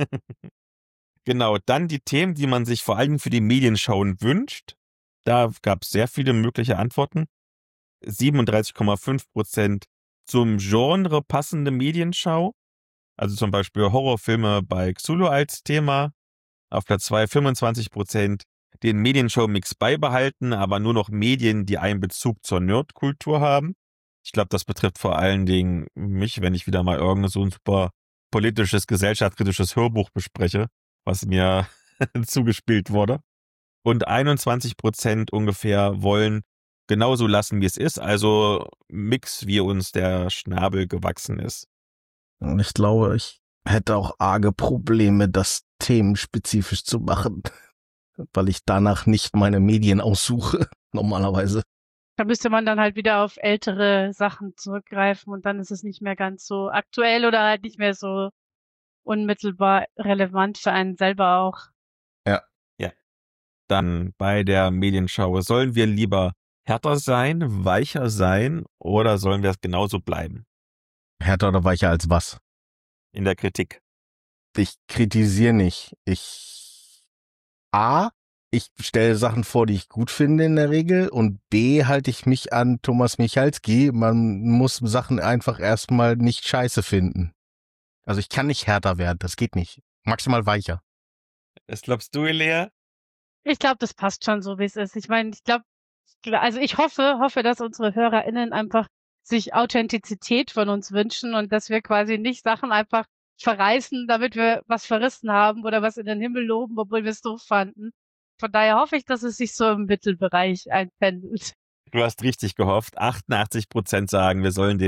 Genau, dann die Themen, die man sich vor allem für die Medienschauen wünscht. Da gab es sehr viele mögliche Antworten. siebenunddreißig Komma fünf Prozent zum Genre passende Medienschau. Also zum Beispiel Horrorfilme bei Xulu als Thema. Auf Platz zwei fünfundzwanzig Prozent den Medienshow-Mix beibehalten, aber nur noch Medien, die einen Bezug zur Nerdkultur haben. Ich glaube, das betrifft vor allen Dingen mich, wenn ich wieder mal irgendein so ein super politisches, gesellschaftskritisches Hörbuch bespreche, was mir zugespielt wurde. Und einundzwanzig Prozent ungefähr wollen genauso lassen, wie es ist, also Mix, wie uns der Schnabel gewachsen ist. Und ich glaube, ich hätte auch arge Probleme, das themenspezifisch zu machen, weil ich danach nicht meine Medien aussuche, normalerweise. Da müsste man dann halt wieder auf ältere Sachen zurückgreifen und dann ist es nicht mehr ganz so aktuell oder halt nicht mehr so unmittelbar relevant für einen selber auch. Ja. Ja. Dann bei der Medienschau, sollen wir lieber härter sein, weicher sein oder sollen wir es genauso bleiben? Härter oder weicher als was? In der Kritik. Ich kritisiere nicht. Ich A, ich stelle Sachen vor, die ich gut finde in der Regel und B, halte ich mich an Thomas Michalski. Man muss Sachen einfach erstmal nicht scheiße finden. Also ich kann nicht härter werden, das geht nicht. Maximal weicher. Was glaubst du, Elea? Ich glaube, das passt schon so, wie es ist. Ich meine, ich glaube, also ich hoffe, hoffe, dass unsere HörerInnen einfach sich Authentizität von uns wünschen und dass wir quasi nicht Sachen einfach verreißen, damit wir was verrissen haben oder was in den Himmel loben, obwohl wir es doof fanden. Von daher hoffe ich, dass es sich so im Mittelbereich einpendelt. Du hast richtig gehofft. achtundachtzig Prozent sagen, wir sollen den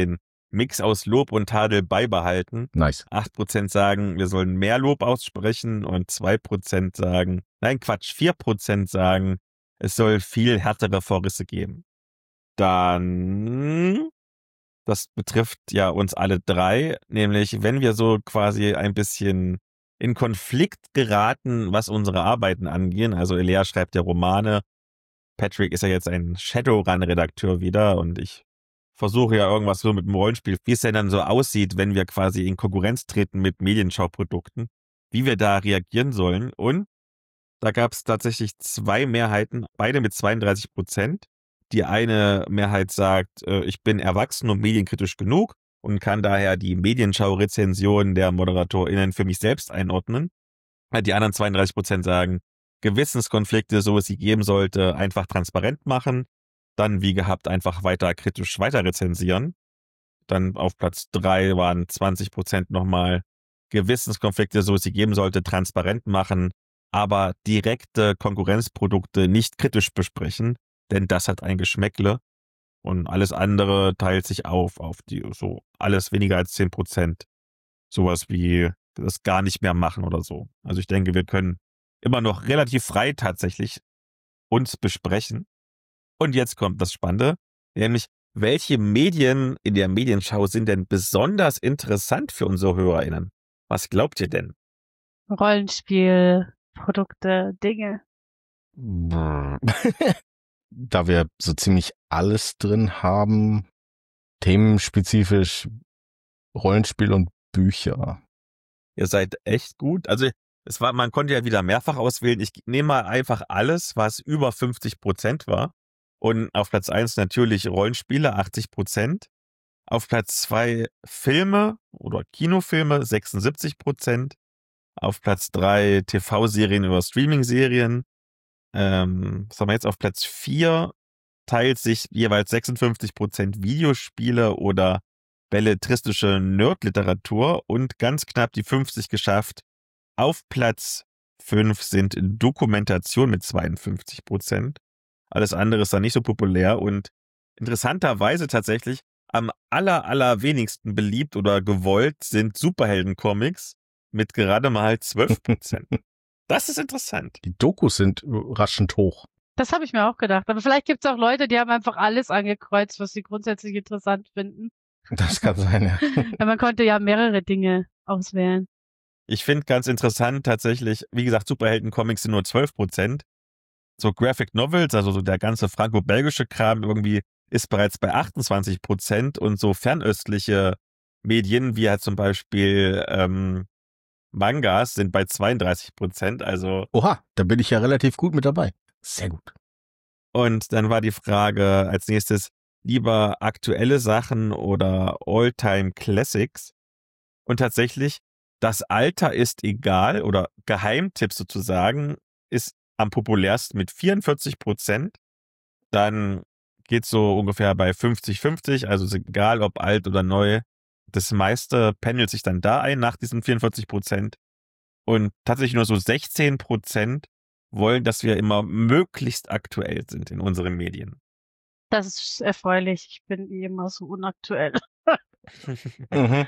Mix aus Lob und Tadel beibehalten. Nice. acht Prozent sagen, wir sollen mehr Lob aussprechen und zwei Prozent sagen, nein Quatsch, vier Prozent sagen, es soll viel härtere Vorrisse geben. Dann, das betrifft ja uns alle drei, nämlich wenn wir so quasi ein bisschen in Konflikt geraten, was unsere Arbeiten angehen. Also Elea schreibt ja Romane, Patrick ist ja jetzt ein Shadowrun-Redakteur wieder und ich versuche ja irgendwas so mit dem Rollenspiel, wie es denn dann so aussieht, wenn wir quasi in Konkurrenz treten mit Medienschauprodukten, wie wir da reagieren sollen. Und da gab es tatsächlich zwei Mehrheiten, beide mit zweiunddreißig Prozent. Die eine Mehrheit sagt, äh, ich bin erwachsen und medienkritisch genug und kann daher die Medienschau-Rezensionen der ModeratorInnen für mich selbst einordnen. Die anderen zweiunddreißig Prozent sagen, Gewissenskonflikte, so es sie geben sollte, einfach transparent machen. Dann, wie gehabt, einfach weiter kritisch weiter rezensieren. Dann auf Platz drei waren zwanzig Prozent nochmal Gewissenskonflikte, so es sie geben sollte, transparent machen, aber direkte Konkurrenzprodukte nicht kritisch besprechen, denn das hat ein Geschmäckle. Und alles andere teilt sich auf, auf die, so alles weniger als zehn Prozent. Sowas wie das gar nicht mehr machen oder so. Also ich denke, wir können immer noch relativ frei tatsächlich uns besprechen. Und jetzt kommt das Spannende, nämlich welche Medien in der Medienschau sind denn besonders interessant für unsere HörerInnen? Was glaubt ihr denn? Rollenspiel, Produkte, Dinge. Da wir so ziemlich alles drin haben, themenspezifisch Rollenspiel und Bücher. Ihr seid echt gut. Also es war, man konnte ja wieder mehrfach auswählen. Ich nehme mal einfach alles, was über fünfzig Prozent war. Und auf Platz eins natürlich Rollenspiele, achtzig Prozent. Auf Platz zwei Filme oder Kinofilme, sechsundsiebzig Prozent. Auf Platz drei T V-Serien über Streaming-Serien. Ähm, was haben wir jetzt auf Platz vier? Teilt sich jeweils sechsundfünfzig Prozent Videospiele oder belletristische Nerdliteratur und ganz knapp die fünfzig geschafft. Auf Platz fünf sind Dokumentation mit zweiundfünfzig Prozent. Alles andere ist da nicht so populär und interessanterweise tatsächlich am aller, aller wenigsten beliebt oder gewollt sind Superhelden-Comics mit gerade mal zwölf Prozent. Das ist interessant. Die Dokus sind überraschend hoch. Das habe ich mir auch gedacht. Aber vielleicht gibt es auch Leute, die haben einfach alles angekreuzt, was sie grundsätzlich interessant finden. Das kann sein, ja. Ja, man konnte ja mehrere Dinge auswählen. Ich finde ganz interessant tatsächlich, wie gesagt, Superhelden-Comics sind nur zwölf Prozent. So Graphic Novels, also so der ganze franco-belgische Kram irgendwie ist bereits bei achtundzwanzig Prozent und so fernöstliche Medien wie halt zum Beispiel ähm, Mangas sind bei zweiunddreißig Prozent, also. Oha, da bin ich ja relativ gut mit dabei. Sehr gut. Und dann war die Frage als nächstes, lieber aktuelle Sachen oder All-Time Classics? Und tatsächlich, das Alter ist egal oder Geheimtipp sozusagen ist am populärsten mit vierundvierzig Prozent. Dann geht so ungefähr bei fünfzig fünfzig, also ist egal ob alt oder neu. Das meiste pendelt sich dann da ein nach diesen vierundvierzig Prozent. Und tatsächlich nur so sechzehn Prozent wollen, dass wir immer möglichst aktuell sind in unseren Medien. Das ist erfreulich. Ich bin eh immer so unaktuell. Mhm.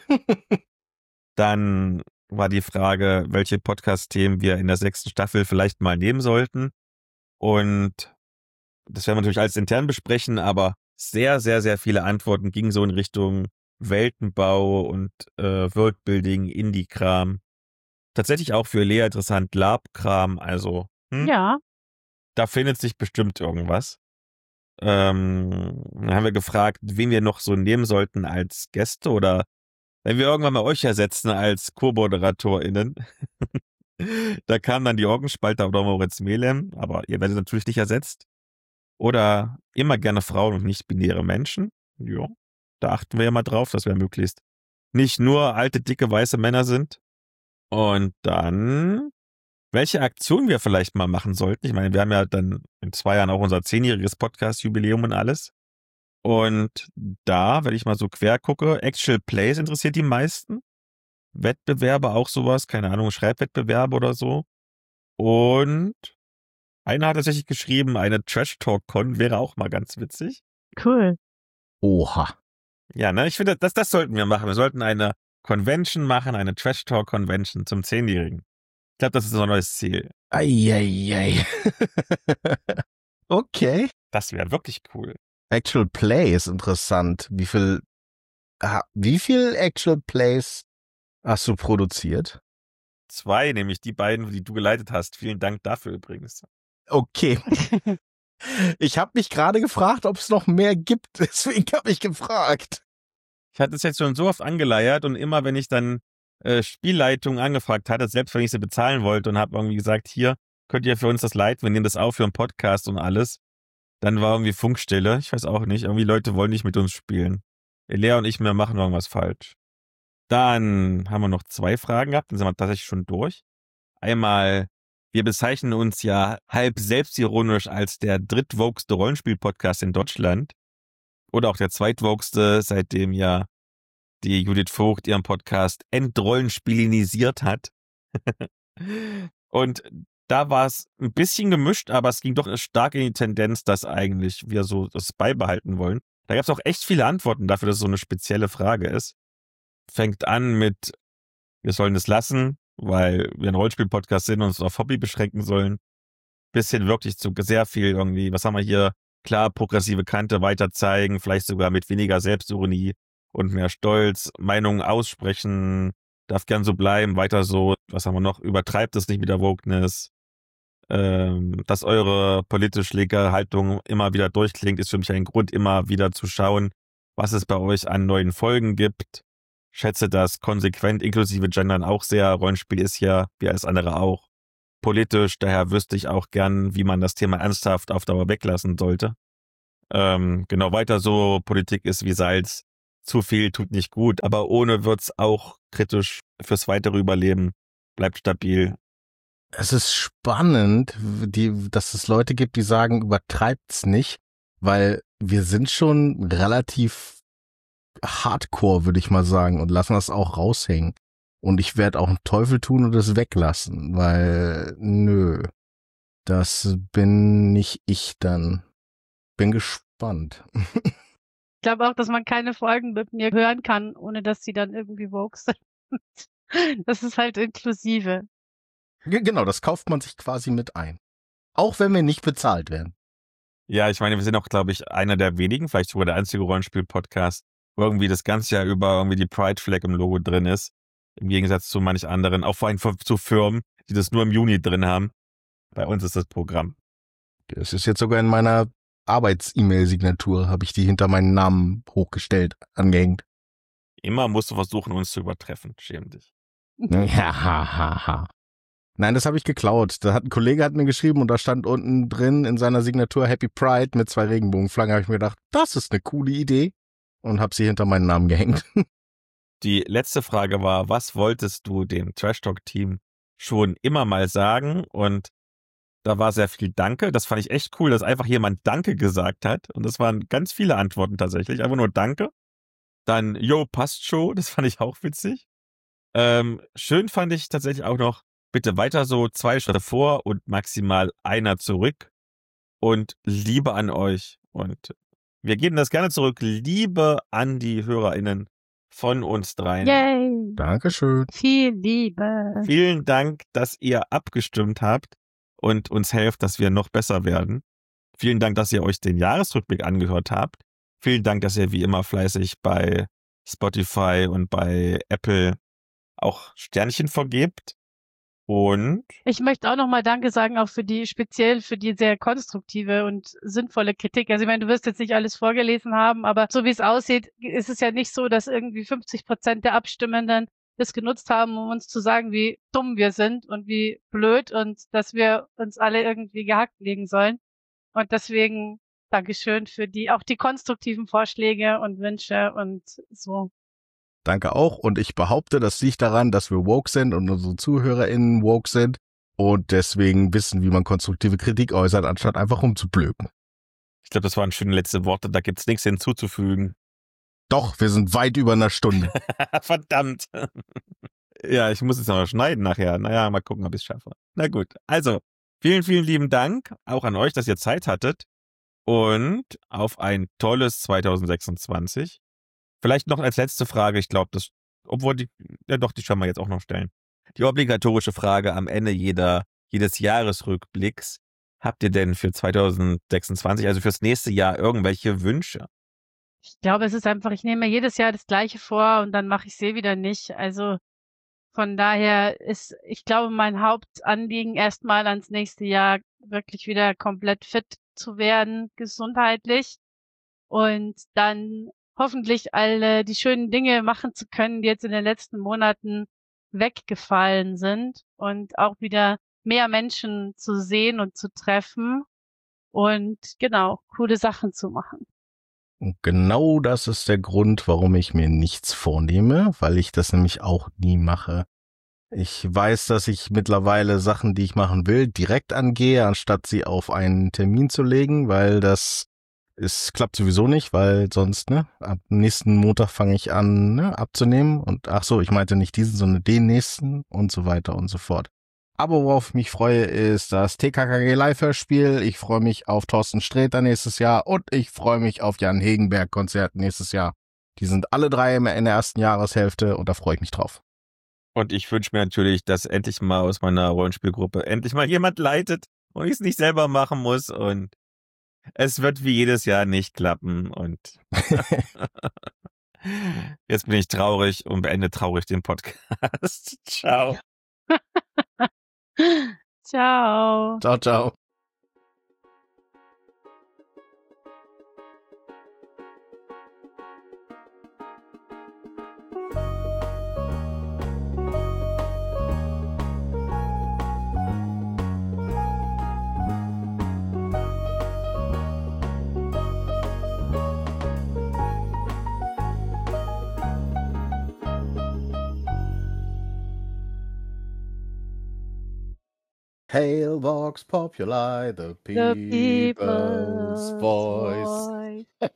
Dann war die Frage, welche Podcast-Themen wir in der sechsten Staffel vielleicht mal nehmen sollten. Und das werden wir natürlich alles intern besprechen, aber sehr, sehr, sehr viele Antworten gingen so in Richtung Weltenbau und äh, Worldbuilding, Indie-Kram. Tatsächlich auch für Lea interessant, Lab-Kram, also hm, Ja, da findet sich bestimmt irgendwas. Ähm, dann haben wir gefragt, wen wir noch so nehmen sollten als Gäste oder wenn wir irgendwann mal euch ersetzen als Co-ModeratorInnen. Da kam dann die Orgenspalter oder Moritz Melem, aber ihr werdet natürlich nicht ersetzt. Oder immer gerne Frauen und nicht-binäre Menschen. Ja, da achten wir ja mal drauf, dass wir möglichst nicht nur alte, dicke, weiße Männer sind. Und dann, welche Aktion wir vielleicht mal machen sollten. Ich meine, wir haben ja dann in zwei Jahren auch unser zehnjähriges Podcast-Jubiläum und alles. Und da, wenn ich mal so quer gucke, Actual Plays interessiert die meisten. Wettbewerbe auch sowas, keine Ahnung, Schreibwettbewerbe oder so. Und einer hat tatsächlich geschrieben, eine Trash-Talk-Con wäre auch mal ganz witzig. cool. Oha. Ja, ne, ich finde, das, das sollten wir machen. Wir sollten eine Convention machen, eine Trash Talk Convention zum Zehnjährigen. Ich glaube, das ist unser neues Ziel. Eieiei. Okay. Das wäre wirklich cool. Actual Play ist interessant. Wie viel, ah, wie viel Actual Plays hast du produziert? Zwei, nämlich die beiden, die du geleitet hast. Vielen Dank dafür übrigens. Okay. Ich habe mich gerade gefragt, ob es noch mehr gibt. Deswegen habe ich gefragt. Ich hatte es jetzt schon so oft angeleiert und immer, wenn ich dann äh, Spielleitung angefragt hatte, selbst wenn ich sie bezahlen wollte und habe irgendwie gesagt, hier, könnt ihr für uns das leiten, wir nehmen das auf für einen Podcast und alles, dann war irgendwie Funkstille. Ich weiß auch nicht, irgendwie Leute wollen nicht mit uns spielen. Lea und ich, wir machen irgendwas falsch. Dann haben wir noch zwei Fragen gehabt, dann sind wir tatsächlich schon durch. Einmal, wir bezeichnen uns ja halb selbstironisch als der drittvogste Rollenspiel-Podcast in Deutschland. Oder auch der zweitvogste, seitdem ja die Judith Vogt ihren Podcast entrollenspielinisiert hat. Und da war es ein bisschen gemischt, aber es ging doch stark in die Tendenz, dass eigentlich wir so das beibehalten wollen. Da gab es auch echt viele Antworten dafür, dass es so eine spezielle Frage ist. Fängt an mit, wir sollen es lassen, weil wir ein Rollenspiel-Podcast sind und uns auf Hobby beschränken sollen. Bis hin wirklich zu sehr viel irgendwie, was haben wir hier? Klar, progressive Kante weiter zeigen, vielleicht sogar mit weniger Selbstironie und mehr Stolz, Meinungen aussprechen, darf gern so bleiben, weiter so, was haben wir noch? Übertreibt es nicht mit der Wokeness. Ähm, dass eure politisch linke Haltung immer wieder durchklingt, ist für mich ein Grund, immer wieder zu schauen, was es bei euch an neuen Folgen gibt. Schätze das konsequent, inklusive Gendern auch sehr. Rollenspiel ist ja, wie alles andere auch, politisch. Daher wüsste ich auch gern, wie man das Thema ernsthaft auf Dauer weglassen sollte. Ähm, genau, weiter so, Politik ist wie Salz. Zu viel tut nicht gut, aber ohne wird's auch kritisch fürs weitere Überleben. Bleibt stabil. Es ist spannend, die, dass es Leute gibt, die sagen, übertreibt's nicht, weil wir sind schon relativ hardcore, würde ich mal sagen, und lassen das auch raushängen. Und ich werde auch einen Teufel tun und es weglassen, weil, nö, das bin nicht ich dann. Bin gespannt. Ich glaube auch, dass man keine Folgen mit mir hören kann, ohne dass sie dann irgendwie woke sind. Das ist halt inklusive. Genau, das kauft man sich quasi mit ein. Auch wenn wir nicht bezahlt werden. Ja, ich meine, wir sind auch, glaube ich, einer der wenigen, vielleicht sogar der einzige Rollenspiel-Podcast, wo irgendwie das ganze Jahr über irgendwie die Pride-Flag im Logo drin ist. Im Gegensatz zu manch anderen, auch vor allem zu Firmen, die das nur im Juni drin haben. Bei uns ist das Programm. Das ist jetzt sogar in meiner Arbeits-E-Mail-Signatur, habe ich die hinter meinen Namen hochgestellt, angehängt. Immer musst du versuchen, uns zu übertreffen. Schäm dich. Ja, ha, ha, ha. Nein, das habe ich geklaut. Da hat ein Kollege hat mir geschrieben und da stand unten drin in seiner Signatur Happy Pride mit zwei Regenbogenflaggen. Habe ich mir gedacht, das ist eine coole Idee und habe sie hinter meinen Namen gehängt. Die letzte Frage war, was wolltest du dem Trash Talk Team schon immer mal sagen? Und da war sehr viel Danke. Das fand ich echt cool, dass einfach jemand Danke gesagt hat. Und das waren ganz viele Antworten tatsächlich. Einfach nur Danke. Dann, yo, passt schon. Das fand ich auch witzig. Ähm, schön fand ich tatsächlich auch noch, bitte weiter so, zwei Schritte vor und maximal einer zurück. Und Liebe an euch. Und wir geben das gerne zurück. Liebe an die HörerInnen von uns dreien. Yay! Dankeschön. Viel Liebe. Vielen Dank, dass ihr abgestimmt habt und uns helft, dass wir noch besser werden. Vielen Dank, dass ihr euch den Jahresrückblick angehört habt. Vielen Dank, dass ihr wie immer fleißig bei Spotify und bei Apple auch Sternchen vergebt. Und Ich möchte auch nochmal Danke sagen, auch für die, speziell für die sehr konstruktive und sinnvolle Kritik. Also ich meine, du wirst jetzt nicht alles vorgelesen haben, aber so wie es aussieht, ist es ja nicht so, dass irgendwie fünfzig Prozent der Abstimmenden das genutzt haben, um uns zu sagen, wie dumm wir sind und wie blöd und dass wir uns alle irgendwie gehackt legen sollen. Und deswegen Dankeschön für die, auch die konstruktiven Vorschläge und Wünsche und so. Danke auch. Und ich behaupte, das liegt daran, dass wir woke sind und unsere ZuhörerInnen woke sind und deswegen wissen, wie man konstruktive Kritik äußert, anstatt einfach rumzublöken. ich glaube, das waren schöne letzte Worte. Da gibt's nichts hinzuzufügen. Doch, wir sind weit über einer Stunde. Verdammt. Ja, ich muss jetzt noch mal schneiden nachher. Naja, mal gucken, ob ich es schaffe. Na gut. Also, vielen, vielen lieben Dank auch an euch, dass ihr Zeit hattet. Und auf ein tolles zwanzig sechsundzwanzig. Vielleicht noch als letzte Frage, ich glaube, das, obwohl die, ja doch, die können wir jetzt auch noch stellen. Die obligatorische Frage am Ende jeder, jedes Jahresrückblicks. Habt ihr denn für zwanzig sechsundzwanzig, also fürs nächste Jahr, irgendwelche Wünsche? Ich glaube, es ist einfach, ich nehme mir jedes Jahr das Gleiche vor und dann mache ich es eh wieder nicht. Also von daher ist, ich glaube, mein Hauptanliegen erstmal ans nächste Jahr wirklich wieder komplett fit zu werden, gesundheitlich und dann hoffentlich alle die schönen Dinge machen zu können, die jetzt in den letzten Monaten weggefallen sind und auch wieder mehr Menschen zu sehen und zu treffen und genau, coole Sachen zu machen. Und genau das ist der Grund, warum ich mir nichts vornehme, weil ich das nämlich auch nie mache. Ich weiß, dass ich mittlerweile Sachen, die ich machen will, direkt angehe, anstatt sie auf einen Termin zu legen, weil das ist, klappt sowieso nicht, weil sonst, ne, ab nächsten Montag fange ich an, ne, abzunehmen und ach so, ich meinte nicht diesen, sondern den nächsten und so weiter und so fort. Aber worauf ich mich freue, ist das T K K G Live-Hörspiel. Ich freue mich auf Thorsten Sträter nächstes Jahr und ich freue mich auf Jan Hegenberg-Konzert nächstes Jahr. Die sind alle drei in der ersten Jahreshälfte und da freue ich mich drauf. Und ich wünsche mir natürlich, dass endlich mal aus meiner Rollenspielgruppe endlich mal jemand leitet und ich es nicht selber machen muss. Und es wird wie jedes Jahr nicht klappen. Und jetzt bin ich traurig und beende traurig den Podcast. Ciao. Ciao. Ciao, ciao. Hailbox Populi, the people's, The people's voice. voice.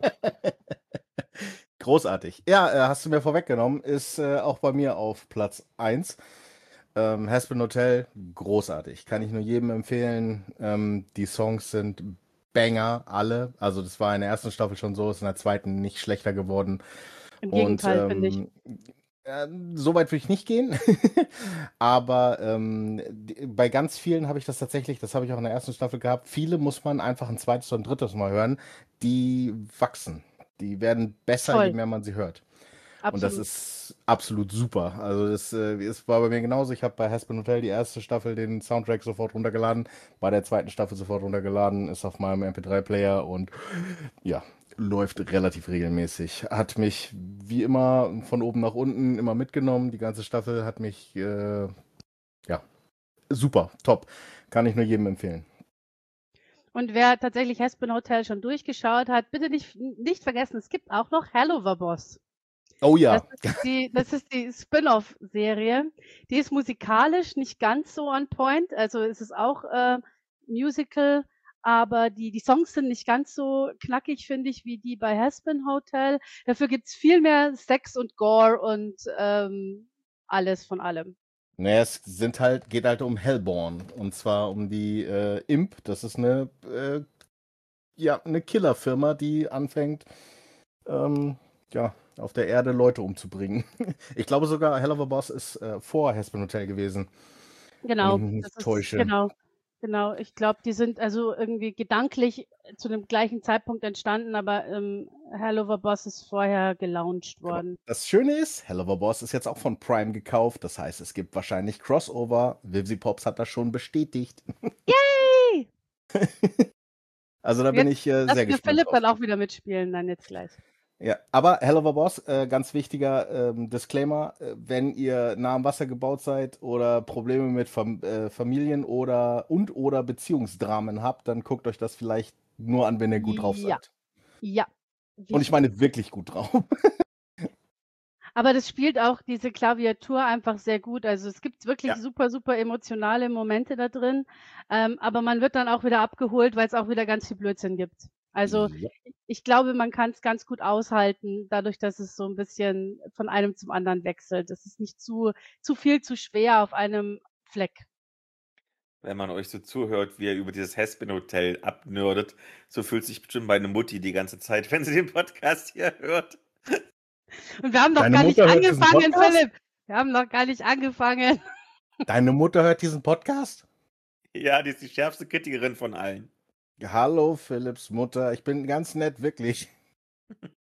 Großartig. Ja, äh, hast du mir vorweggenommen, ist äh, auch bei mir auf Platz eins. Ähm, Haspin Hotel, großartig. Kann ich nur jedem empfehlen. Ähm, die Songs sind Banger, alle. Also das war in der ersten Staffel schon so, ist in der zweiten nicht schlechter geworden. Im Und Gegenteil, finde ich. ähm, äh, so weit würde ich nicht gehen. Aber ähm, die, bei ganz vielen habe ich das tatsächlich, das habe ich auch in der ersten Staffel gehabt. Viele muss man einfach ein zweites und drittes Mal hören. Die wachsen. Die werden besser, je Voll. mehr man sie hört. Und das Absolut. ist absolut super. Also das äh, es war bei mir genauso. Ich habe bei Haspin Hotel die erste Staffel den Soundtrack sofort runtergeladen, bei der zweiten Staffel sofort runtergeladen, ist auf meinem M P drei Player und ja, läuft relativ regelmäßig. Hat mich wie immer von oben nach unten immer mitgenommen. Die ganze Staffel hat mich äh, ja super, top. Kann ich nur jedem empfehlen. Und wer tatsächlich Haspin Hotel schon durchgeschaut hat, bitte nicht, nicht vergessen, es gibt auch noch Helluva-Boss. Oh ja. Das ist die, das ist die Spin-off-Serie. Die ist musikalisch nicht ganz so on point. Also es ist auch äh, Musical, aber die, die Songs sind nicht ganz so knackig, finde ich, wie die bei Haspin Hotel. Dafür gibt's viel mehr Sex und Gore und ähm, alles von allem. Naja, es sind halt, geht halt um Hellborn. Und zwar um die äh, Imp. Das ist eine, äh, ja, eine Killerfirma, die anfängt, ähm, ja, auf der Erde Leute umzubringen. Ich glaube sogar, Hell of a Boss ist äh, vor Haspin Hotel gewesen. Genau, Wenn ich mich das nicht ist, täusche. genau, genau. Ich glaube, die sind also irgendwie gedanklich zu dem gleichen Zeitpunkt entstanden, aber ähm, Hell of a Boss ist vorher gelauncht worden. Das Schöne ist, Hell of a Boss ist jetzt auch von Prime gekauft. Das heißt, es gibt wahrscheinlich Crossover. Vivzy Pops hat das schon bestätigt. Yay! Also da bin ich äh, Lass sehr mir gespannt Philipp drauf. dann auch wieder mitspielen, dann jetzt gleich. Ja, aber Hell of a Boss, äh, ganz wichtiger ähm, Disclaimer, äh, wenn ihr nah am Wasser gebaut seid oder Probleme mit Fam äh, Familien oder und oder Beziehungsdramen habt, dann guckt euch das vielleicht nur an, wenn ihr gut drauf Ja. seid. Ja. Und ich meine wirklich gut drauf. Aber das spielt auch diese Klaviatur einfach sehr gut. Also es gibt wirklich Ja. super, super emotionale Momente da drin. Ähm, aber man wird dann auch wieder abgeholt, weil es auch wieder ganz viel Blödsinn gibt. Also Ja. ich glaube, man kann es ganz gut aushalten, dadurch, dass es so ein bisschen von einem zum anderen wechselt. Es ist nicht zu, zu viel, zu schwer auf einem Fleck. Wenn man euch so zuhört, wie ihr über dieses Haspin Hotel abnördet, so fühlt sich bestimmt meine Mutti die ganze Zeit, wenn sie den Podcast hier hört. Und wir haben noch Deine gar nicht Mutter hört diesen angefangen, Podcast? Philipp. Wir haben noch gar nicht angefangen. Deine Mutter hört diesen Podcast? Ja, die ist die schärfste Kritikerin von allen. Hallo, Philipps Mutter. Ich bin ganz nett, wirklich.